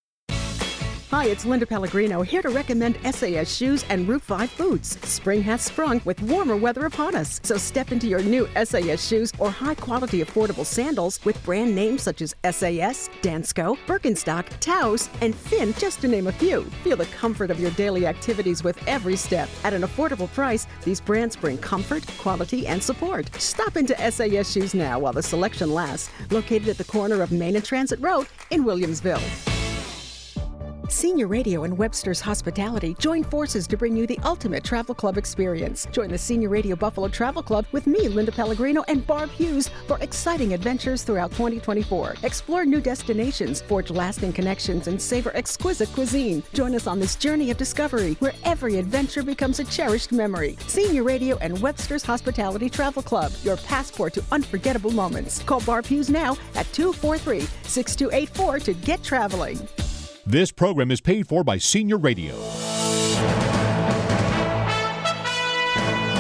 [SPEAKER 13] Hi, it's Linda Pellegrino, here to recommend S A S shoes and Route five boots. Spring has sprung with warmer weather upon us, so step into your new S A S shoes or high-quality affordable sandals with brand names such as S A S, Dansko, Birkenstock, Taos, and Finn, just to name a few. Feel the comfort of your daily activities with every step. At an affordable price, these brands bring comfort, quality, and support. Stop into S A S Shoes now while the selection lasts, located at the corner of Main and Transit Road in Williamsville. Senior Radio and Webster's Hospitality join forces to bring you the ultimate travel club experience. Join the Senior Radio Buffalo Travel Club with me, Linda Pellegrino, and Barb Hughes for exciting adventures throughout twenty twenty-four. Explore new destinations, forge lasting connections, and savor exquisite cuisine. Join us on this journey of discovery where every adventure becomes a cherished memory. Senior Radio and Webster's Hospitality Travel Club, your passport to unforgettable moments. Call Barb Hughes now at two four three, six two eight four to get traveling.
[SPEAKER 9] This program is paid for by Senior Radio.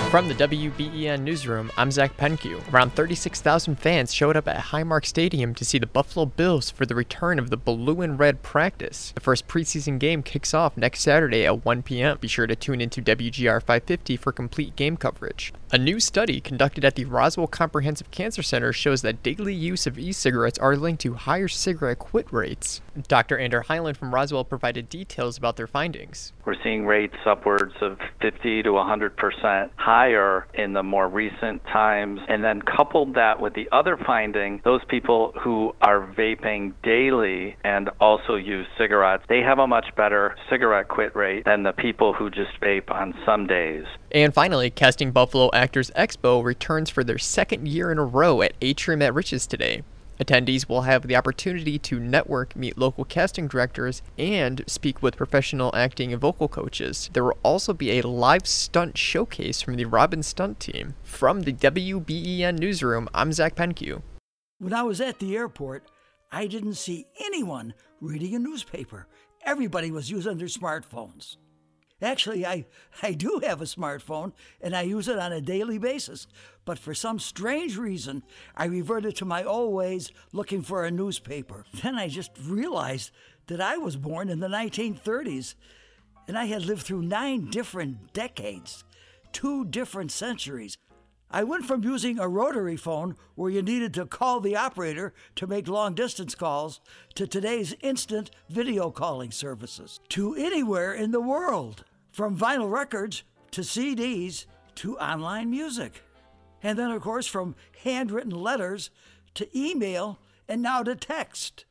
[SPEAKER 17] From the W B E N newsroom, I'm Zach Penkew. Around thirty-six thousand fans showed up at Highmark Stadium to see the Buffalo Bills for the return of the blue and red practice. The first preseason game kicks off next Saturday at one p.m. Be sure to tune into W G R five fifty for complete game coverage. A new study conducted at the Roswell Comprehensive Cancer Center shows that daily use of e-cigarettes are linked to higher cigarette quit rates. Doctor Andrew Hyland from Roswell provided details about their findings.
[SPEAKER 18] We're seeing rates upwards of fifty to one hundred percent higher in the more recent times. And then coupled that with the other finding, those people who are vaping daily and also use cigarettes, they have a much better cigarette quit rate than the people who just vape on some days.
[SPEAKER 17] And finally, Casting Buffalo Actors Expo returns for their second year in a row at Atrium at Riches today. Attendees will have the opportunity to network, meet local casting directors, and speak with professional acting and vocal coaches. There will also be a live stunt showcase from the Robin Stunt team. From the W B E N newsroom, I'm Zach Penkew.
[SPEAKER 7] When I was at the airport, I didn't see anyone reading a newspaper. Everybody was using their smartphones. Actually, I, I do have a smartphone, and I use it on a daily basis. But for some strange reason, I reverted to my old ways looking for a newspaper. Then I just realized that I was born in the nineteen thirties, and I had lived through nine different decades, two different centuries. I went from using a rotary phone where you needed to call the operator to make long-distance calls to today's instant video calling services, to anywhere in the world. From vinyl records to C Ds to online music. And then, of course, from handwritten letters to email and now to text.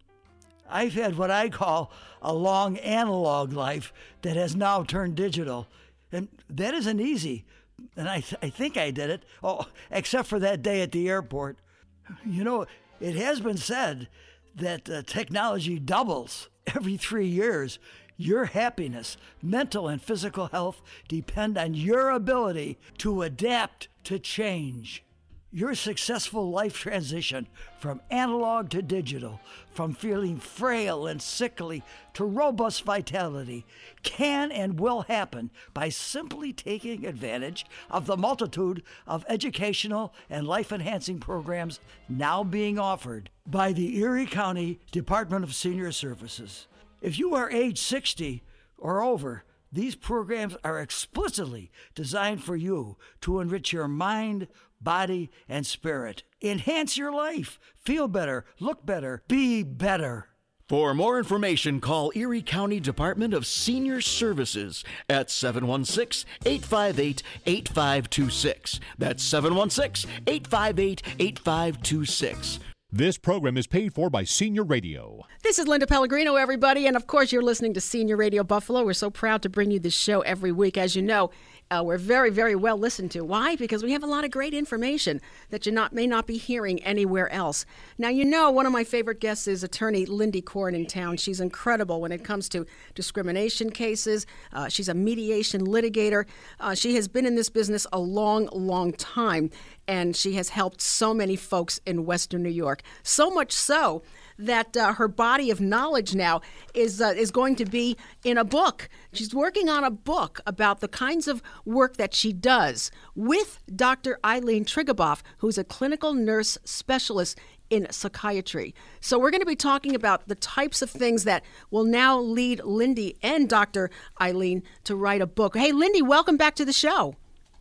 [SPEAKER 7] I've had what I call a long analog life that has now turned digital. And that isn't easy. And I, th- I think I did it, oh, except for that day at the airport. You know, it has been said that uh, technology doubles every three years. Your happiness, mental and physical health depend on your ability to adapt to change. Your successful life transition from analog to digital, from feeling frail and sickly to robust vitality, can and will happen by simply taking advantage of the multitude of educational and life-enhancing programs now being offered by the Erie County Department of Senior Services. If you are age sixty or over, these programs are explicitly designed for you to enrich your mind, body, and spirit. Enhance your life. Feel better. Look better. Be better.
[SPEAKER 19] For more information, call Erie County Department of Senior Services at seven one six, eight five eight, eight five two six. That's seven one six, eight five eight, eight five two six.
[SPEAKER 9] This program is paid for by Senior Radio.
[SPEAKER 13] This is Linda Pellegrino, everybody, and of course you're listening to Senior Radio Buffalo. We're so proud to bring you this show every week. As you know, uh, we're very, very well listened to. Why? Because we have a lot of great information that you not may not be hearing anywhere else. Now, you know, one of my favorite guests is attorney Lindy Korn in town. She's incredible when it comes to discrimination cases. Uh, she's a mediation litigator. Uh, she has been in this business a long, long time, and she has helped so many folks in Western New York. So much so that uh, her body of knowledge now is uh, is going to be in a book. She's working on a book about the kinds of work that she does with Doctor Eileen Triggerboff, who's a clinical nurse specialist in psychiatry. So we're going to be talking about the types of things that will now lead Lindy and Doctor Eileen to write a book. Hey, Lindy, welcome back to the show.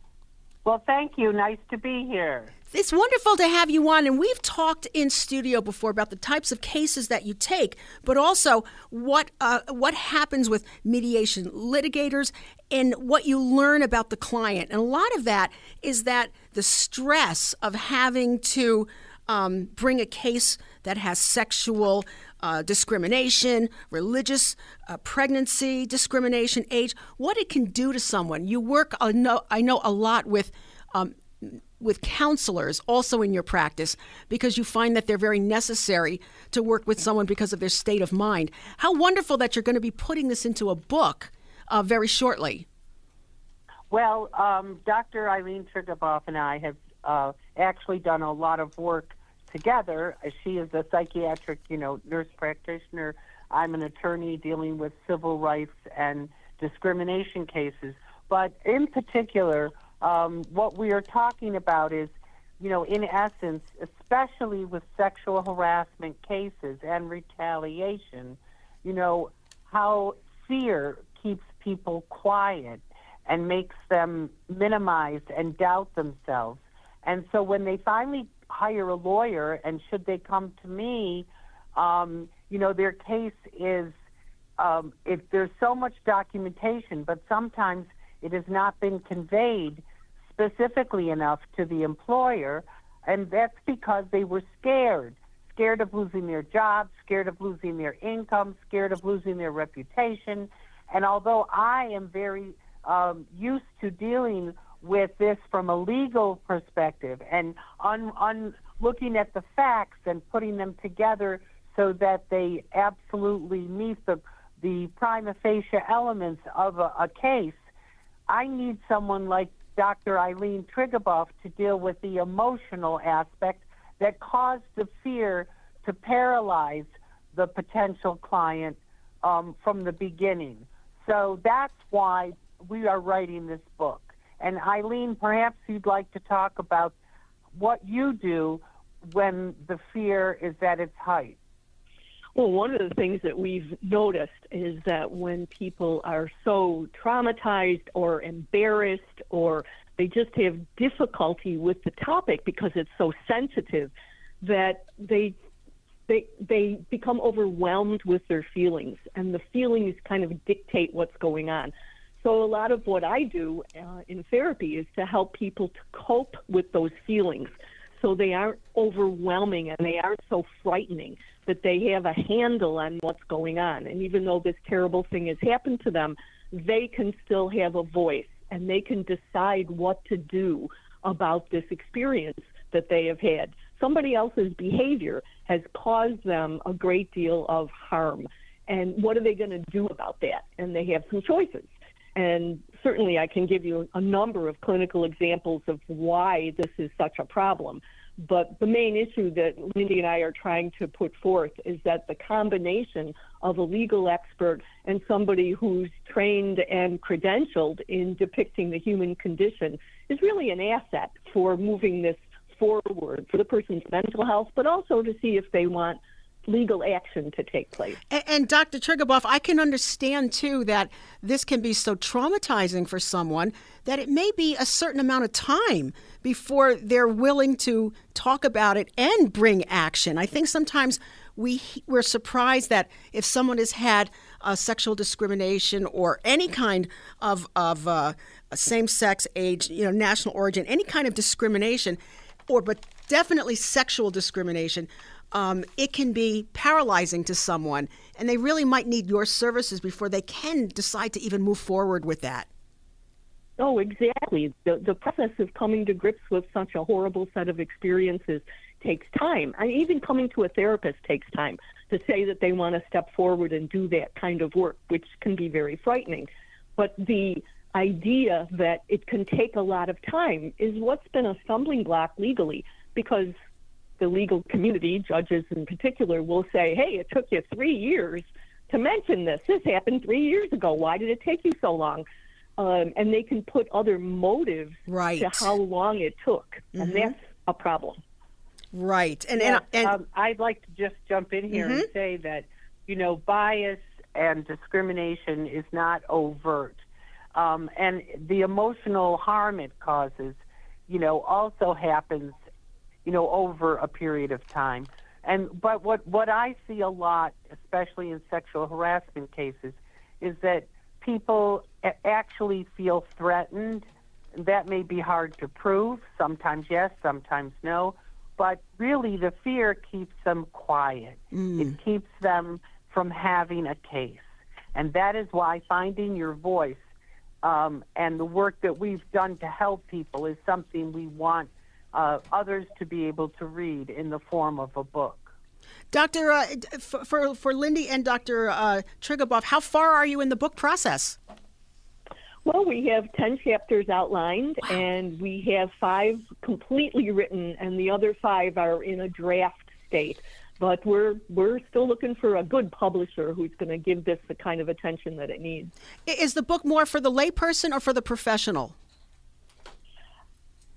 [SPEAKER 20] Well, thank you. Nice to be here.
[SPEAKER 13] It's wonderful to have you on, and we've talked in studio before about the types of cases that you take, but also what uh, what happens with mediation litigators and what you learn about the client. And a lot of that is that the stress of having to um, bring a case that has sexual uh, discrimination, religious uh, pregnancy discrimination, age, what it can do to someone. You work, I know, I know a lot with um, with counselors also in your practice because you find that they're very necessary to work with someone because of their state of mind. How wonderful that you're going to be putting this into a book uh, very shortly.
[SPEAKER 20] Well, um, Doctor Eileen Triggerboff and I have uh, actually done a lot of work together. She is a psychiatric, you know, nurse practitioner. I'm an attorney dealing with civil rights and discrimination cases. But in particular, um, what we are talking about is, you know, in essence, especially with sexual harassment cases and retaliation, you know, how fear keeps people quiet and makes them minimize and doubt themselves. And so when they finally hire a lawyer, and should they come to me, um, you know, their case is, um, it, there's so much documentation, but sometimes it has not been conveyed specifically enough to the employer, and that's because they were scared, scared of losing their job, scared of losing their income, scared of losing their reputation. And although I am very um, used to dealing with this from a legal perspective and un, un, looking at the facts and putting them together so that they absolutely meet the, the prima facie elements of a, a case, I need someone like Doctor Eileen Triguboff to deal with the emotional aspect that caused the fear to paralyze the potential client um, from the beginning. So that's why we are writing this book. And Eileen, perhaps you'd like to talk about what you do when the fear is at its height.
[SPEAKER 21] Well, one of the things that we've noticed is that when people are so traumatized or embarrassed, or they just have difficulty with the topic because it's so sensitive, that they they they become overwhelmed with their feelings, and the feelings kind of dictate what's going on. So a lot of what I do uh, in therapy is to help people to cope with those feelings so they aren't overwhelming and they aren't so frightening, that they have a handle on what's going on. And even though this terrible thing has happened to them, they can still have a voice and they can decide what to do about this experience that they have had. Somebody else's behavior has caused them a great deal of harm. And what are they going to do about that? And they have some choices. And certainly I can give you a number of clinical examples of why this is such a problem. But the main issue that Lindy and I are trying to put forth is that the combination of a legal expert and somebody who's trained and credentialed in depicting the human condition is really an asset for moving this forward for the person's mental health, but also to see if they want legal action to take place.
[SPEAKER 13] And, and Doctor Triguboff, I can understand, too, that this can be so traumatizing for someone that it may be a certain amount of time before they're willing to talk about it and bring action. I think sometimes we, we're surprised that if someone has had uh, sexual discrimination or any kind of, of uh, same-sex, age, you know, national origin, any kind of discrimination, or but definitely sexual discrimination, Um, it can be paralyzing to someone, and they really might need your services before they can decide to even move forward with that.
[SPEAKER 21] Oh, exactly. The, the process of coming to grips with such a horrible set of experiences takes time. I mean, even coming to a therapist takes time to say that they want to step forward and do that kind of work, which can be very frightening. But the idea that it can take a lot of time is what's been a stumbling block legally, because the legal community, judges in particular, will say, hey, it took you three years to mention this. This happened three years ago. Why did it take you so long? Um, and they can put other motives
[SPEAKER 13] right.
[SPEAKER 21] to how long it took, mm-hmm. and that's a problem.
[SPEAKER 13] Right. And,
[SPEAKER 20] yeah,
[SPEAKER 13] and, and
[SPEAKER 20] um, I'd like to just jump in here mm-hmm. and say that, you know, bias and discrimination is not overt. Um, and the emotional harm it causes, you know, also happens, you know, over a period of time. And but what, what I see a lot, especially in sexual harassment cases, is that people a- actually feel threatened. That may be hard to prove. Sometimes yes, sometimes no. But really the fear keeps them quiet. Mm. It keeps them from having a case. And that is why finding your voice um, and the work that we've done to help people is something we want Uh, others to be able to read in the form of a book.
[SPEAKER 13] Doctor, uh, for, for for Lindy and Doctor Uh, Triguboff, how far are you in the book process?
[SPEAKER 21] Well, we have ten chapters outlined, wow. and we have five completely written, and the other five are in a draft state. But we're we're still looking for a good publisher who's going to give this the kind of attention that it needs.
[SPEAKER 13] Is the book more for the layperson or for the professional?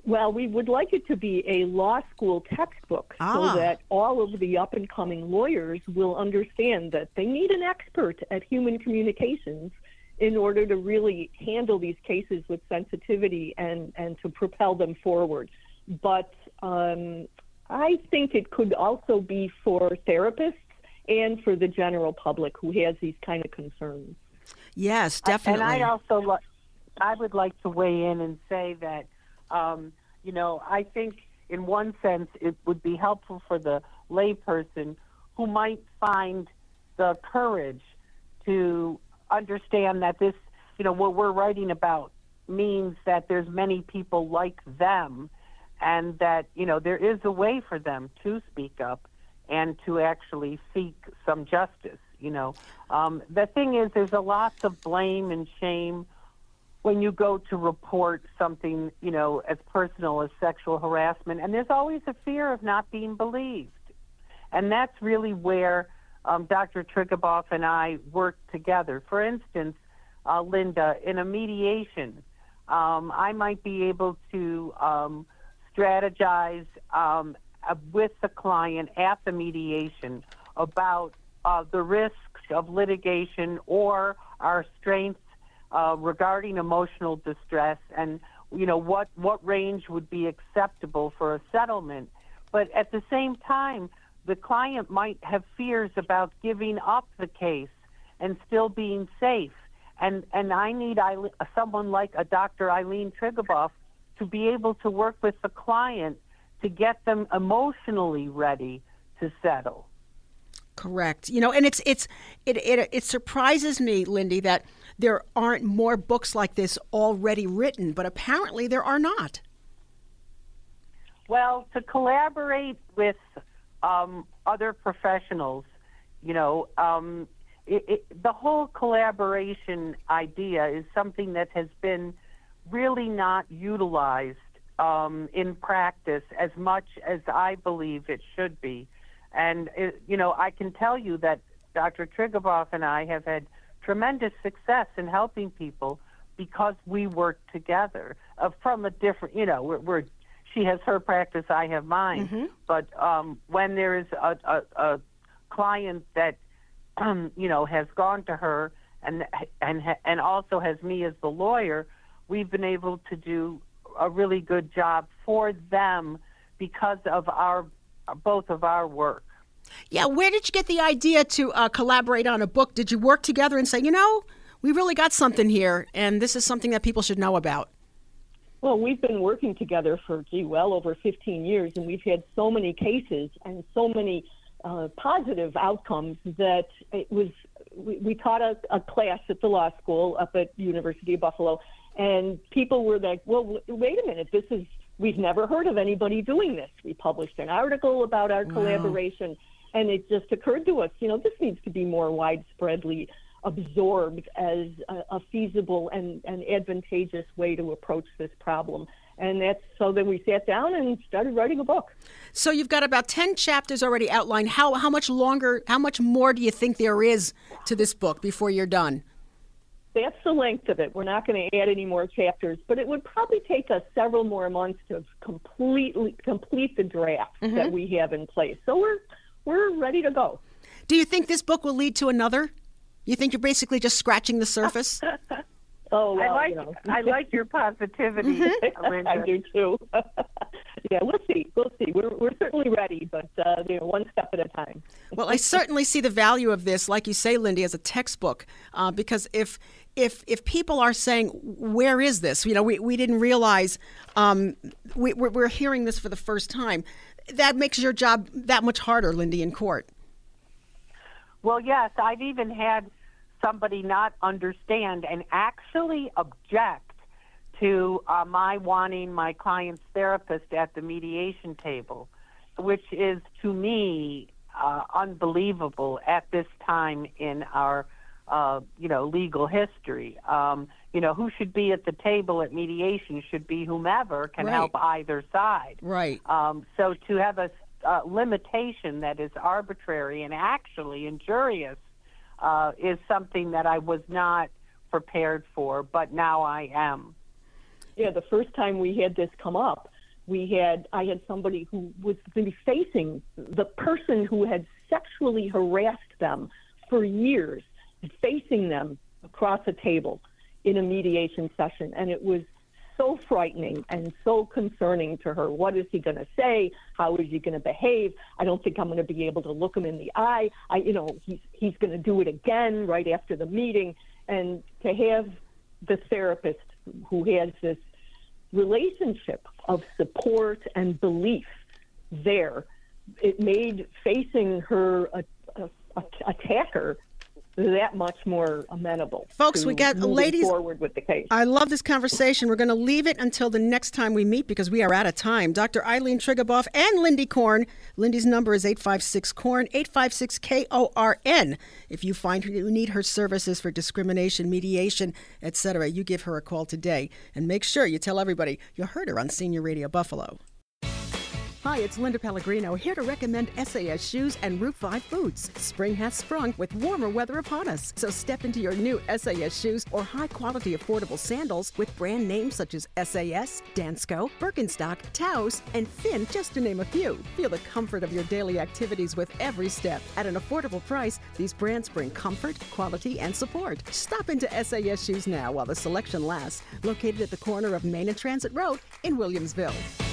[SPEAKER 21] Well, we would like it to be a law school textbook
[SPEAKER 13] Ah.
[SPEAKER 21] so that all of the up-and-coming lawyers will understand that they need an expert at human communications in order to really handle these cases with sensitivity and, and to propel them forward. But um, I think it could also be for therapists and for the general public who has these kind of concerns.
[SPEAKER 13] Yes,
[SPEAKER 20] I-
[SPEAKER 13] definitely.
[SPEAKER 20] And I'd also li- I would like to weigh in and say that, um, you know, I think in one sense it would be helpful for the layperson who might find the courage to understand that this, you know, what we're writing about means that there's many people like them, and that, you know, there is a way for them to speak up and to actually seek some justice, you know. Um, the thing is, there's a lot of blame and shame when you go to report something, you know, as personal as sexual harassment, and there's always a fear of not being believed. And that's really where um, Doctor Triguboff and I work together. For instance, uh, Linda, in a mediation, um, I might be able to um, strategize um, uh, with the client at the mediation about uh, the risks of litigation or our strengths uh, regarding emotional distress, and you know what what range would be acceptable for a settlement. But at the same time, the client might have fears about giving up the case and still being safe. And and I need Eileen, someone like a Doctor Eileen Triguboff to be able to work with the client to get them emotionally ready to settle.
[SPEAKER 13] Correct. You know, and it's it's it it it surprises me, Lindy, that there aren't more books like this already written, but apparently there are not.
[SPEAKER 20] Well, to collaborate with um, other professionals, you know, um, it, it, the whole collaboration idea is something that has been really not utilized um, in practice as much as I believe it should be. And, it, you know, I can tell you that Doctor Triguboff and I have had tremendous success in helping people because we work together uh, from a different, you know, we're, we're she has her practice, I have mine.
[SPEAKER 13] Mm-hmm.
[SPEAKER 20] But um, when there is a, a, a client that, um, you know, has gone to her and, and, and also has me as the lawyer, we've been able to do a really good job for them because of our both of our work.
[SPEAKER 13] Yeah, where did you get the idea to uh, collaborate on a book? Did you work together and say, you know, we really got something here, and this is something that people should know about?
[SPEAKER 21] Well, we've been working together for, gee, well over fifteen years, and we've had so many cases and so many uh, positive outcomes that it was, we, we taught a, a class at the law school up at University of Buffalo, and people were like, well, wait a minute, this is, we've never heard of anybody doing this. We published an article about our
[SPEAKER 13] Wow.
[SPEAKER 21] collaboration, and it just occurred to us, you know, this needs to be more widespreadly absorbed as a, a feasible and, and advantageous way to approach this problem. And that's so then we sat down and started writing a book.
[SPEAKER 13] So you've got about ten chapters already outlined. How how much longer, how much more do you think there is to this book before you're done?
[SPEAKER 21] That's the length of it. We're not going to add any more chapters, but it would probably take us several more months to completely complete the draft
[SPEAKER 13] Mhm.
[SPEAKER 21] that we have in place. So we're we're ready to go.
[SPEAKER 13] Do you think this book will lead to another? You think you're basically just scratching the surface?
[SPEAKER 21] Oh, well,
[SPEAKER 20] I like
[SPEAKER 21] you know.
[SPEAKER 20] I like your positivity, Linda.
[SPEAKER 21] I do too. Yeah, we'll see. We'll see. We're we're certainly ready, but uh, you know, one step at a time.
[SPEAKER 13] Well, I certainly see the value of this, like you say, Lindy, as a textbook, uh, because if if if people are saying, "Where is this?" You know, we, we didn't realize um, we, we're, we're hearing this for the first time. That makes your job that much harder, Lindy, in court.
[SPEAKER 20] Well, yes, I've even had somebody not understand and actually object to uh, my wanting my client's therapist at the mediation table, which is, to me, uh, unbelievable at this time in our, uh, you know, legal history. Um, you know, who should be at the table at mediation should be whomever can
[SPEAKER 13] Right.
[SPEAKER 20] help either side.
[SPEAKER 13] Right.
[SPEAKER 20] Um, so to have a uh, limitation that is arbitrary and actually injurious uh, is something that I was not prepared for, but now I am.
[SPEAKER 21] Yeah, the first time we had this come up, We had I had somebody who was going to be facing the person who had sexually harassed them for years, facing them across a table in a mediation session, and it was so frightening and so concerning to her. What is he going to say? How is he going to behave? I don't think I'm going to be able to look him in the eye. I, you know, he's he's going to do it again right after the meeting. And to have the therapist who has this relationship of support and belief there, it made facing her a, a, a attacker that much more amenable.
[SPEAKER 13] Folks,
[SPEAKER 21] to
[SPEAKER 13] we got
[SPEAKER 21] moving
[SPEAKER 13] ladies
[SPEAKER 21] forward with the case.
[SPEAKER 13] I love this conversation. We're going to leave it until the next time we meet because we are out of time. Doctor Eileen Triggerboff and Lindy Korn. Lindy's number is eight five six C O R N, eight five six K O R N. If you find her, you need her services for discrimination, mediation, et cetera, you give her a call today. And make sure you tell everybody you heard her on Senior Radio Buffalo.
[SPEAKER 15] Hi, it's Linda Pellegrino, here to recommend S A S Shoes and Route five Boots. Spring has sprung with warmer weather upon us, so step into your new S A S shoes or high-quality affordable sandals with brand names such as S A S, Dansko, Birkenstock, Taos, and Finn, just to name a few. Feel the comfort of your daily activities with every step. At an affordable price, these brands bring comfort, quality, and support. Stop into S A S Shoes now while the selection lasts, located at the corner of Main and Transit Road in Williamsville.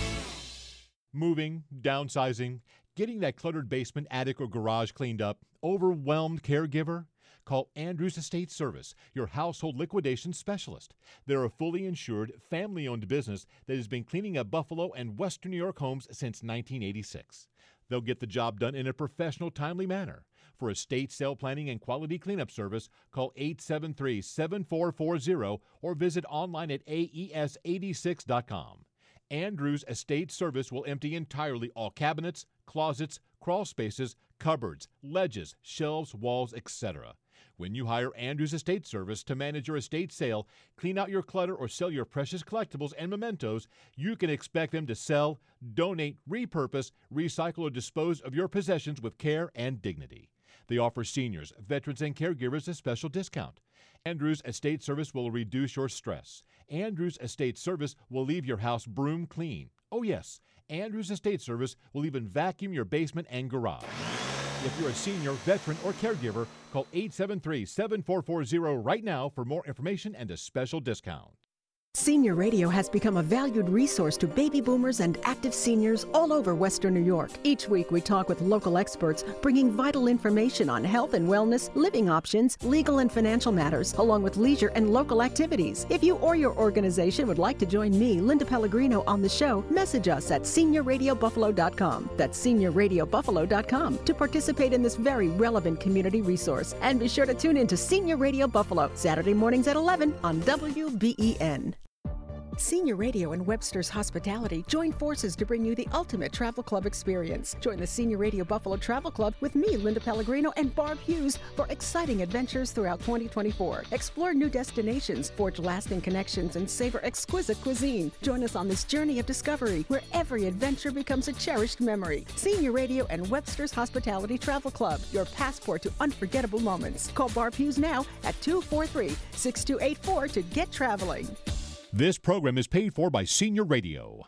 [SPEAKER 9] Moving, downsizing, getting that cluttered basement, attic, or garage cleaned up, overwhelmed caregiver? Call Andrews Estate Service, your household liquidation specialist. They're a fully insured, family-owned business that has been cleaning up Buffalo and Western New York homes since nineteen eighty-six. They'll get the job done in a professional, timely manner. For estate sale planning and quality cleanup service, call eight seven three, seven four four zero or visit online at A E S eighty-six dot com. Andrews Estate Service will empty entirely all cabinets, closets, crawl spaces, cupboards, ledges, shelves, walls, et cetera. When you hire Andrews Estate Service to manage your estate sale, clean out your clutter, or sell your precious collectibles and mementos, you can expect them to sell, donate, repurpose, recycle, or dispose of your possessions with care and dignity. They offer seniors, veterans, and caregivers a special discount. Andrews Estate Service will reduce your stress. Andrews Estate Service will leave your house broom clean. Oh yes, Andrews Estate Service will even vacuum your basement and garage. If you're a senior, veteran, or caregiver, call eight seven three, seven four four zero right now for more information and a special discount.
[SPEAKER 15] Senior Radio has become a valued resource to baby boomers and active seniors all over Western New York. Each week we talk with local experts, bringing vital information on health and wellness, living options, legal and financial matters, along with leisure and local activities. If you or your organization would like to join me, Linda Pellegrino, on the show, message us at senior radio buffalo dot com. That's senior radio buffalo dot com to participate in this very relevant community resource. And be sure to tune in to Senior Radio Buffalo, Saturday mornings at eleven on W B E N. Senior Radio and Webster's Hospitality join forces to bring you the ultimate travel club experience. Join the Senior Radio Buffalo Travel Club with me, Linda Pellegrino, and Barb Hughes for exciting adventures throughout twenty twenty-four. Explore new destinations, forge lasting connections, and savor exquisite cuisine. Join us on this journey of discovery where every adventure becomes a cherished memory. Senior Radio and Webster's Hospitality Travel Club, your passport to unforgettable moments. Call Barb Hughes now at two four three, six two eight four to get traveling.
[SPEAKER 9] This program is paid for by Senior Radio.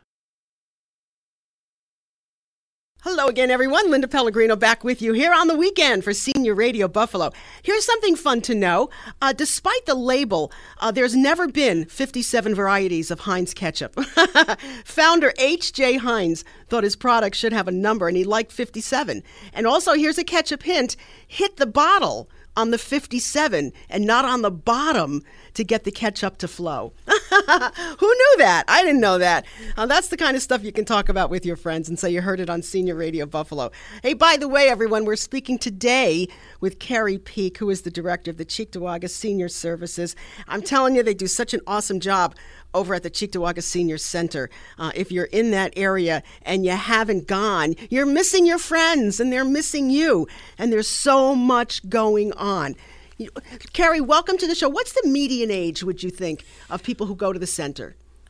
[SPEAKER 13] Hello again, everyone. Linda Pellegrino back with you here on the weekend for Senior Radio Buffalo. Here's something fun to know. Uh, despite the label, uh, there's never been fifty-seven varieties of Heinz ketchup. Founder H J Heinz thought his product should have a number, and he liked fifty-seven. And also, here's a ketchup hint. Hit the bottle on the fifty-seven and not on the bottom to get the ketchup to flow. Who knew that? I didn't know that. Uh, that's the kind of stuff you can talk about with your friends and say you heard it on Senior Radio Buffalo. Hey, by the way, everyone, we're speaking today with Carrie Peak, who is the director of the Cheektowaga Senior Services. I'm telling you, they do such an awesome job over at the Cheektowaga Senior Center. Uh, if you're in that area and you haven't gone, you're missing your friends and they're missing you. And there's so much going on. You, Carrie, welcome to the show. What's the median age, would you think, of people who go to the center?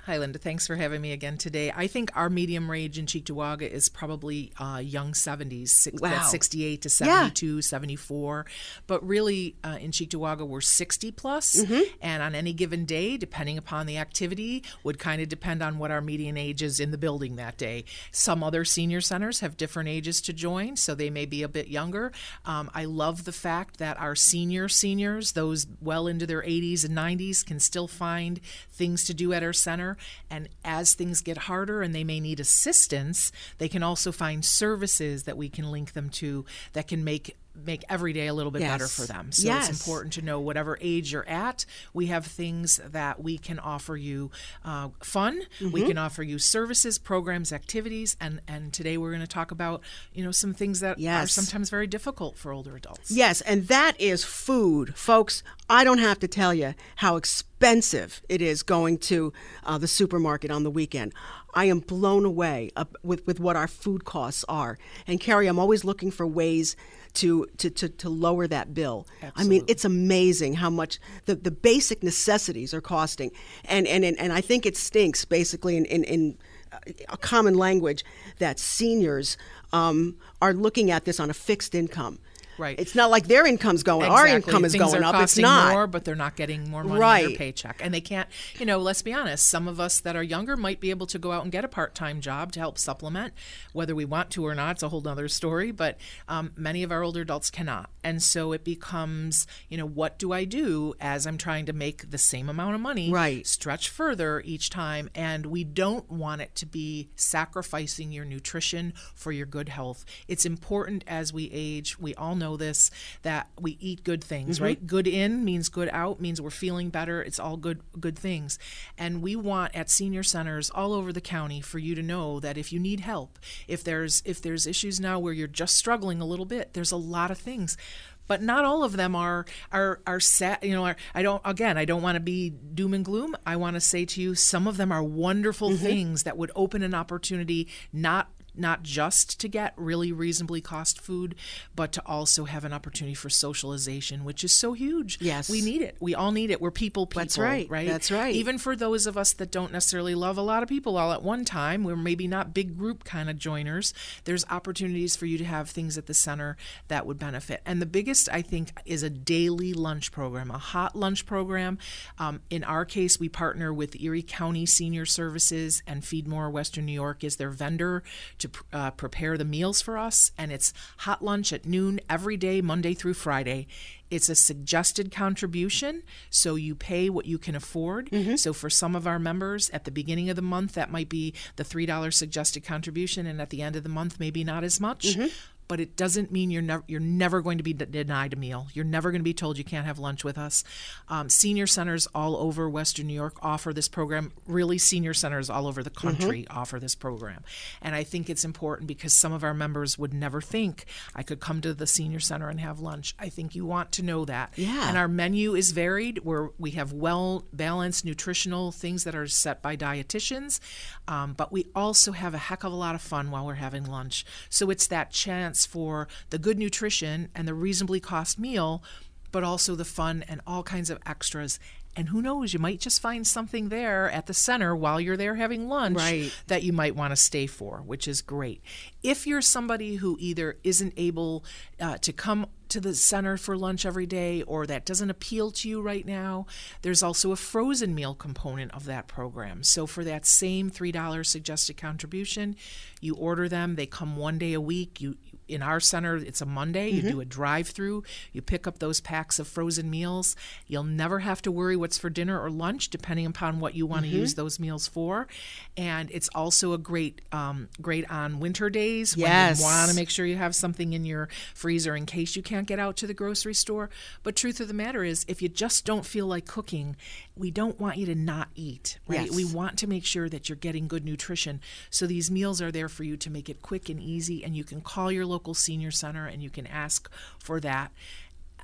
[SPEAKER 1] Hi, Linda. Thanks for having me again today. I think our medium range in Cheektowaga is probably uh, young seventies, six,
[SPEAKER 13] Wow.
[SPEAKER 1] that's sixty-eight to
[SPEAKER 13] Yeah.
[SPEAKER 1] seventy-two, seventy-four. But really, uh, in Cheektowaga, we're sixty plus.
[SPEAKER 13] Mhm.
[SPEAKER 1] And on any given day, depending upon the activity, would kind of depend on what our median age is in the building that day. Some other senior centers have different ages to join, so they may be a bit younger. Um, I love the fact that our senior seniors, those well into their eighties and nineties, can still find things to do at our center. And as things get harder and they may need assistance, they can also find services that we can link them to that can make make every day a little bit
[SPEAKER 13] Yes.
[SPEAKER 1] better for them. So
[SPEAKER 13] Yes.
[SPEAKER 1] it's important to know whatever age you're at, we have things that we can offer you uh, fun. We
[SPEAKER 13] Mhm.
[SPEAKER 1] can offer you services, programs, activities, and and today we're going to talk about, you know, some things that are
[SPEAKER 13] Yes.
[SPEAKER 1] sometimes very difficult for older adults.
[SPEAKER 13] Yes, and that is food. Folks, I don't have to tell you how expensive it is going to uh, the supermarket on the weekend. I am blown away up with, with what our food costs are. And Carrie, I'm always looking for ways to to, to, to lower that bill. I mean, it's amazing how much the, the basic necessities are costing. And, and, and, and I think it stinks, basically, in, in, in a common language, that seniors um, are looking at this on a fixed income.
[SPEAKER 1] Right.
[SPEAKER 13] It's not like their income's going. Our
[SPEAKER 1] Exactly.
[SPEAKER 13] income is
[SPEAKER 1] Things
[SPEAKER 13] going
[SPEAKER 1] are
[SPEAKER 13] up. It's
[SPEAKER 1] costing
[SPEAKER 13] not.
[SPEAKER 1] more, but they're not getting more money in
[SPEAKER 13] Right.
[SPEAKER 1] their paycheck, and they can't. You know, let's be honest. Some of us that are younger might be able to go out and get a part-time job to help supplement, whether we want to or not. It's a whole other story. But um, many of our older adults cannot, and so it becomes, you know, what do I do as I'm trying to make the same amount of money,
[SPEAKER 13] Right.
[SPEAKER 1] stretch further each time, and we don't want it to be sacrificing your nutrition for your good health. It's important as we age. We all know this, that we eat good things,
[SPEAKER 13] Mhm.
[SPEAKER 1] right? Good in means good out, means we're feeling better. It's all good good things. And we want at senior centers all over the county for you to know that if you need help, if there's if there's issues now where you're just struggling a little bit, there's a lot of things. But not all of them are are are sad. You know, are, I don't. Again, I don't want to be doom and gloom. I want to say to you, some of them are wonderful
[SPEAKER 13] Mhm.
[SPEAKER 1] things that would open an opportunity, not not just to get really reasonably cost food, but to also have an opportunity for socialization, which is so huge.
[SPEAKER 13] Yes.
[SPEAKER 1] We need it. We all need it. We're people people,
[SPEAKER 13] That's right.
[SPEAKER 1] right?
[SPEAKER 13] That's right.
[SPEAKER 1] Even for those of us that don't necessarily love a lot of people all at one time, we're maybe not big group kind of joiners, there's opportunities for you to have things at the center that would benefit. And the biggest, I think, is a daily lunch program, a hot lunch program. Um, in our case, we partner with Erie County Senior Services, and Feed More Western New York is their vendor to uh, prepare the meals for us, and it's hot lunch at noon every day, Monday through Friday. It's a suggested contribution, so you pay what you can afford.
[SPEAKER 13] Mm-hmm.
[SPEAKER 1] So for some of our members, at the beginning of the month, that might be the three dollars suggested contribution, and at the end of the month, maybe not as much.
[SPEAKER 13] Mhm.
[SPEAKER 1] But it doesn't mean you're never you're never going to be de- denied a meal. You're never going to be told you can't have lunch with us. Um, senior centers all over Western New York offer this program. Really, senior centers all over the country offer this program. And I think it's important because some of our members would never think I could come to the senior center and have lunch. I think you want to know that.
[SPEAKER 13] Yeah.
[SPEAKER 1] And our menu is varied. Where we have well balanced nutritional things that are set by dietitians, um, but we also have a heck of a lot of fun while we're having lunch. So it's that chance for the good nutrition and the reasonably cost meal, but also the fun and all kinds of extras. And who knows, you might just find something there at the center while you're there having lunch
[SPEAKER 13] Right.
[SPEAKER 1] that you might want to stay for, which is great. If you're somebody who either isn't able uh, to come to the center for lunch every day, or that doesn't appeal to you right now, there's also a frozen meal component of that program. So for that same three dollars suggested contribution, you order them, they come one day a week. You in our center, it's a Monday. You
[SPEAKER 13] Mhm.
[SPEAKER 1] do a drive-through. You pick up those packs of frozen meals. You'll never have to worry what's for dinner or lunch, depending upon what you want to
[SPEAKER 13] Mhm.
[SPEAKER 1] use those meals for. And it's also a great, um, great on winter days when
[SPEAKER 13] Yes.
[SPEAKER 1] you want to make sure you have something in your freezer in case you can't get out to the grocery store. But truth of the matter is, if you just don't feel like cooking, we don't want you to not eat, right?
[SPEAKER 13] Yes.
[SPEAKER 1] We want to make sure that you're getting good nutrition. So these meals are there for you to make it quick and easy, and you can call your local senior center and you can ask for that.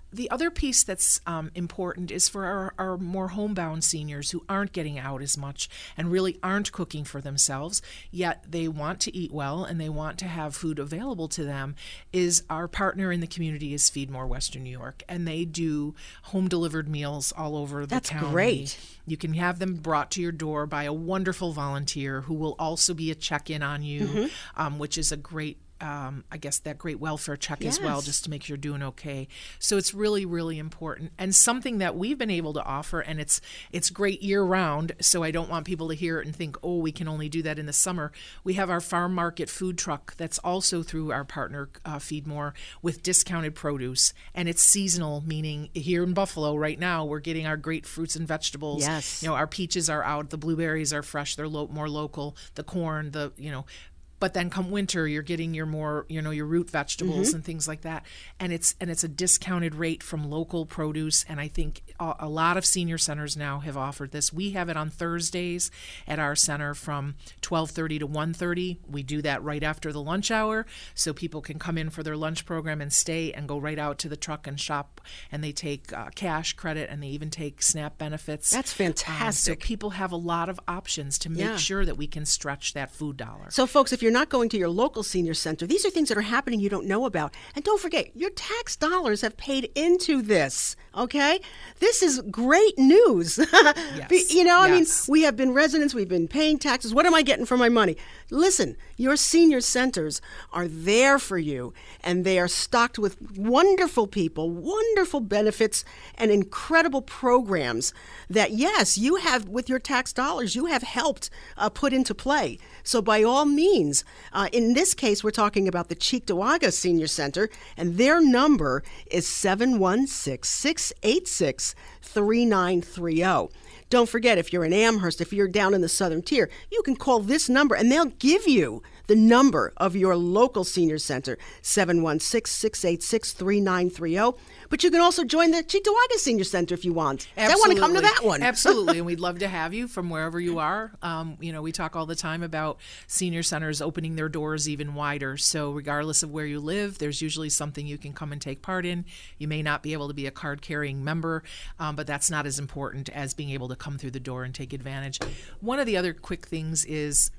[SPEAKER 1] the other piece that's um, important is for our, our more homebound seniors who aren't getting out as much and really aren't cooking for themselves, yet they want to eat well and they want to have food available to them, is our partner in the community is Feed More Western New York, and they do home-delivered meals all over the
[SPEAKER 13] That's
[SPEAKER 1] county.
[SPEAKER 13] great.
[SPEAKER 1] You can have them brought to your door by a wonderful volunteer who will also be a check-in on you,
[SPEAKER 13] Mm-hmm.
[SPEAKER 1] um, which is a great Um, I guess that great welfare check
[SPEAKER 13] Yes.
[SPEAKER 1] as well, just to make sure you're doing okay. So it's really, really important, and something that we've been able to offer, and it's it's great year round. So I don't want people to hear it and think, oh, we can only do that in the summer. We have our farm market food truck that's also through our partner uh, Feed More with discounted produce, and it's seasonal, meaning here in Buffalo right now we're getting our great fruits and vegetables.
[SPEAKER 13] Yes.
[SPEAKER 1] You know, our peaches are out, the blueberries are fresh, they're lo- more local, the corn, the you know. But then come winter, you're getting your more, you know, your root vegetables
[SPEAKER 13] Mm-hmm.
[SPEAKER 1] and things like that, and it's and it's a discounted rate from local produce. And I think a, a lot of senior centers now have offered this. We have it on Thursdays at our center from twelve thirty to one thirty. We do that right after the lunch hour, so people can come in for their lunch program and stay and go right out to the truck and shop. And they take uh, cash, credit, and they even take SNAP benefits.
[SPEAKER 13] That's
[SPEAKER 1] Um,
[SPEAKER 13] fantastic.
[SPEAKER 1] so people have a lot of options to make
[SPEAKER 13] Yeah.
[SPEAKER 1] sure that we can stretch that food dollar.
[SPEAKER 13] So, folks, if you're not going to your local senior center, these are things that are happening you don't know about. And don't forget, your tax dollars have paid into this, okay? This is great news. Be- you know, I mean,
[SPEAKER 1] Yes.
[SPEAKER 13] we have been residents, we've been paying taxes. What am I getting for my money? Listen, your senior centers are there for you, and they are stocked with wonderful people, wonderful benefits, and incredible programs that, yes, you have, with your tax dollars, you have helped uh, put into play. So by all means, uh, in this case, we're talking about the Cheektowaga Senior Center, and their number is seven one six, six eight six, three nine three zero. Don't forget, if you're in Amherst, if you're down in the southern tier, you can call this number and they'll give you the number of your local senior center, seven one six, six eight six, three nine three zero. But you can also join the Cheektowaga Senior Center if you want. I want to come to that one.
[SPEAKER 1] Absolutely, and we'd love to have you from wherever you are. Um, you know, we talk all the time about senior centers opening their doors even wider. So regardless of where you live, there's usually something you can come and take part in. You may not be able to be a card-carrying member, um, but that's not as important as being able to come through the door and take advantage. One of the other quick things is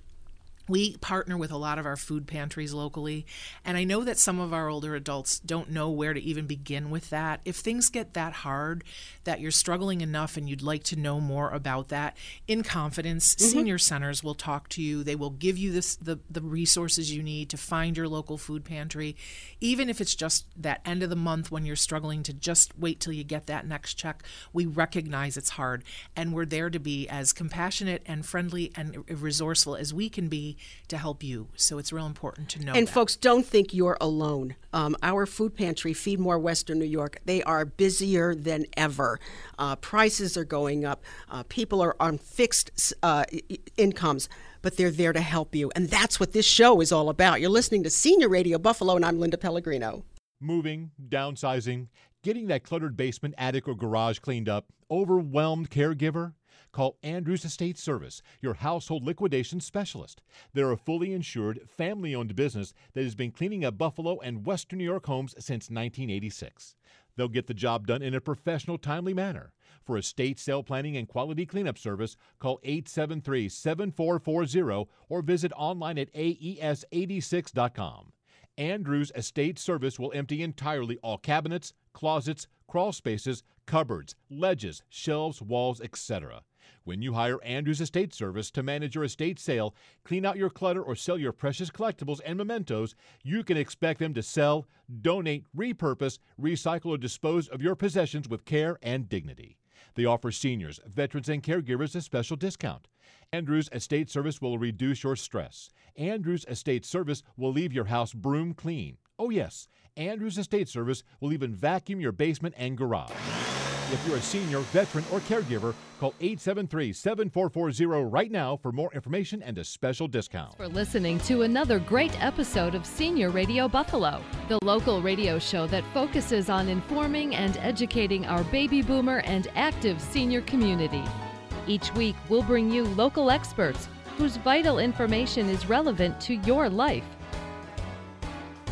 [SPEAKER 1] we partner with a lot of our food pantries locally, and I know that some of our older adults don't know where to even begin with that. If things get that hard, that you're struggling enough and you'd like to know more about that, in confidence,
[SPEAKER 13] Mm-hmm.
[SPEAKER 1] senior centers will talk to you. They will give you this, the, the resources you need to find your local food pantry, even if it's just that end of the month when you're struggling to just wait till you get that next check. We recognize it's hard, and we're there to be as compassionate and friendly and resourceful as we can be to help you. So it's real important to know
[SPEAKER 13] And
[SPEAKER 1] that.
[SPEAKER 13] folks, don't think you're alone. Um, our food pantry, Feed More Western New York, they are busier than ever. Uh, prices are going up. Uh, people are on fixed uh, i- incomes, but they're there to help you. And that's what this show is all about. You're listening to Senior Radio Buffalo, and I'm Linda Pellegrino.
[SPEAKER 9] Moving, downsizing, getting that cluttered basement, attic, or garage cleaned up, overwhelmed caregiver? Call Andrews Estate Service, your household liquidation specialist. They're a fully insured, family-owned business that has been cleaning up Buffalo and Western New York homes since nineteen eighty-six. They'll get the job done in a professional, timely manner. For estate sale planning and quality cleanup service, call eight seven three, seven four four zero or visit online at A E S eighty-six dot com. Andrews Estate Service will empty entirely all cabinets, closets, crawl spaces, cupboards, ledges, shelves, walls, et cetera. When you hire Andrews Estate Service to manage your estate sale, clean out your clutter, or sell your precious collectibles and mementos, you can expect them to sell, donate, repurpose, recycle, or dispose of your possessions with care and dignity. They offer seniors, veterans, and caregivers a special discount. Andrews Estate Service will reduce your stress. Andrews Estate Service will leave your house broom clean. Oh yes, Andrews Estate Service will even vacuum your basement and garage. If you're a senior, veteran, or caregiver, call eight seven three, seven four four zero right now for more information and a special discount.
[SPEAKER 12] For listening to another great episode of Senior Radio Buffalo, the local radio show that focuses on informing and educating our baby boomer and active senior community. Each week, we'll bring you local experts whose vital information is relevant to your life.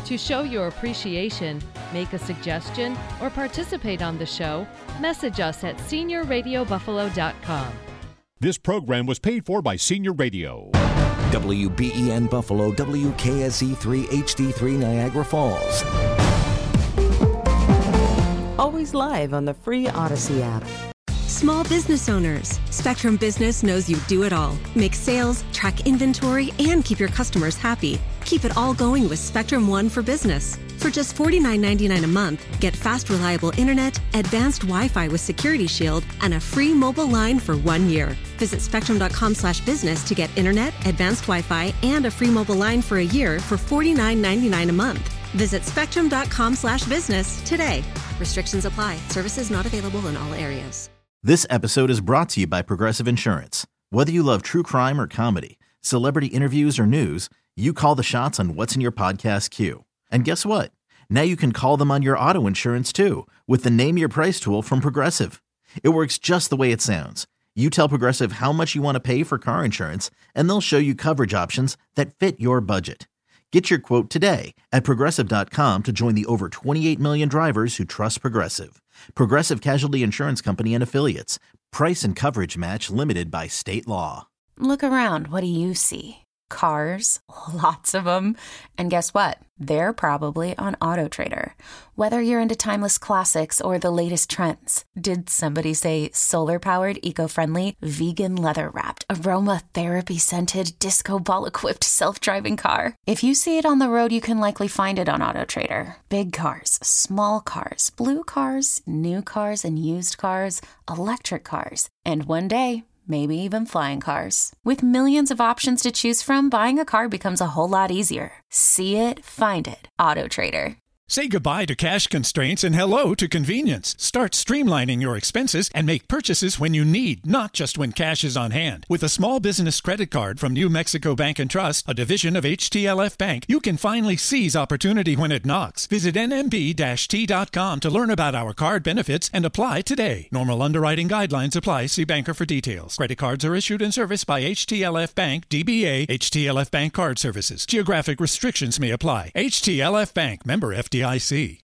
[SPEAKER 12] To show your appreciation, make a suggestion, or participate on the show, message us at senior radio buffalo dot com.
[SPEAKER 9] This program was paid for by Senior Radio.
[SPEAKER 8] W B E N Buffalo, W K S E three H D three Niagara Falls.
[SPEAKER 2] Always live on the free Odyssey app.
[SPEAKER 4] Small business owners, Spectrum Business knows you do it all. Make sales, track inventory, and keep your customers happy. Keep it all going with Spectrum One for Business. For just forty-nine ninety-nine a month, get fast, reliable internet, advanced Wi-Fi with Security Shield, and a free mobile line for one year. Visit spectrum.com slash business to get internet, advanced Wi-Fi, and a free mobile line for a year for forty-nine ninety-nine a month. Visit spectrum.com slash business today. Restrictions apply. Services not available in all areas.
[SPEAKER 22] This episode is brought to you by Progressive Insurance. Whether you love true crime or comedy, celebrity interviews or news, you call the shots on what's in your podcast queue. And guess what? Now you can call them on your auto insurance too with the Name Your Price tool from Progressive. It works just the way it sounds. You tell Progressive how much you want to pay for car insurance, and they'll show you coverage options that fit your budget. Get your quote today at Progressive dot com to join the over twenty-eight million drivers who trust Progressive. Progressive Casualty Insurance Company and Affiliates. Price and coverage match limited by state law.
[SPEAKER 23] Look around. What do you see? Cars, lots of them. And guess what? They're probably on AutoTrader. Whether you're into timeless classics or the latest trends. Did somebody say solar-powered, eco-friendly, vegan leather-wrapped, aromatherapy-scented, disco ball-equipped self-driving car? If you see it on the road, you can likely find it on AutoTrader. Big cars, small cars, blue cars, new cars and used cars, electric cars, and one day, maybe even flying cars. With millions of options to choose from, buying a car becomes a whole lot easier. See it, find it. AutoTrader.
[SPEAKER 24] Say goodbye to cash constraints and hello to convenience. Start streamlining your expenses and make purchases when you need, not just when cash is on hand. With a small business credit card from New Mexico Bank and Trust, a division of H T L F Bank, you can finally seize opportunity when it knocks. Visit N M B T dot com to learn about our card benefits and apply today. Normal underwriting guidelines apply. See banker for details. Credit cards are issued and serviced by H T L F Bank, D B A, H T L F Bank Card Services. Geographic restrictions may apply. H T L F Bank, member F D I C.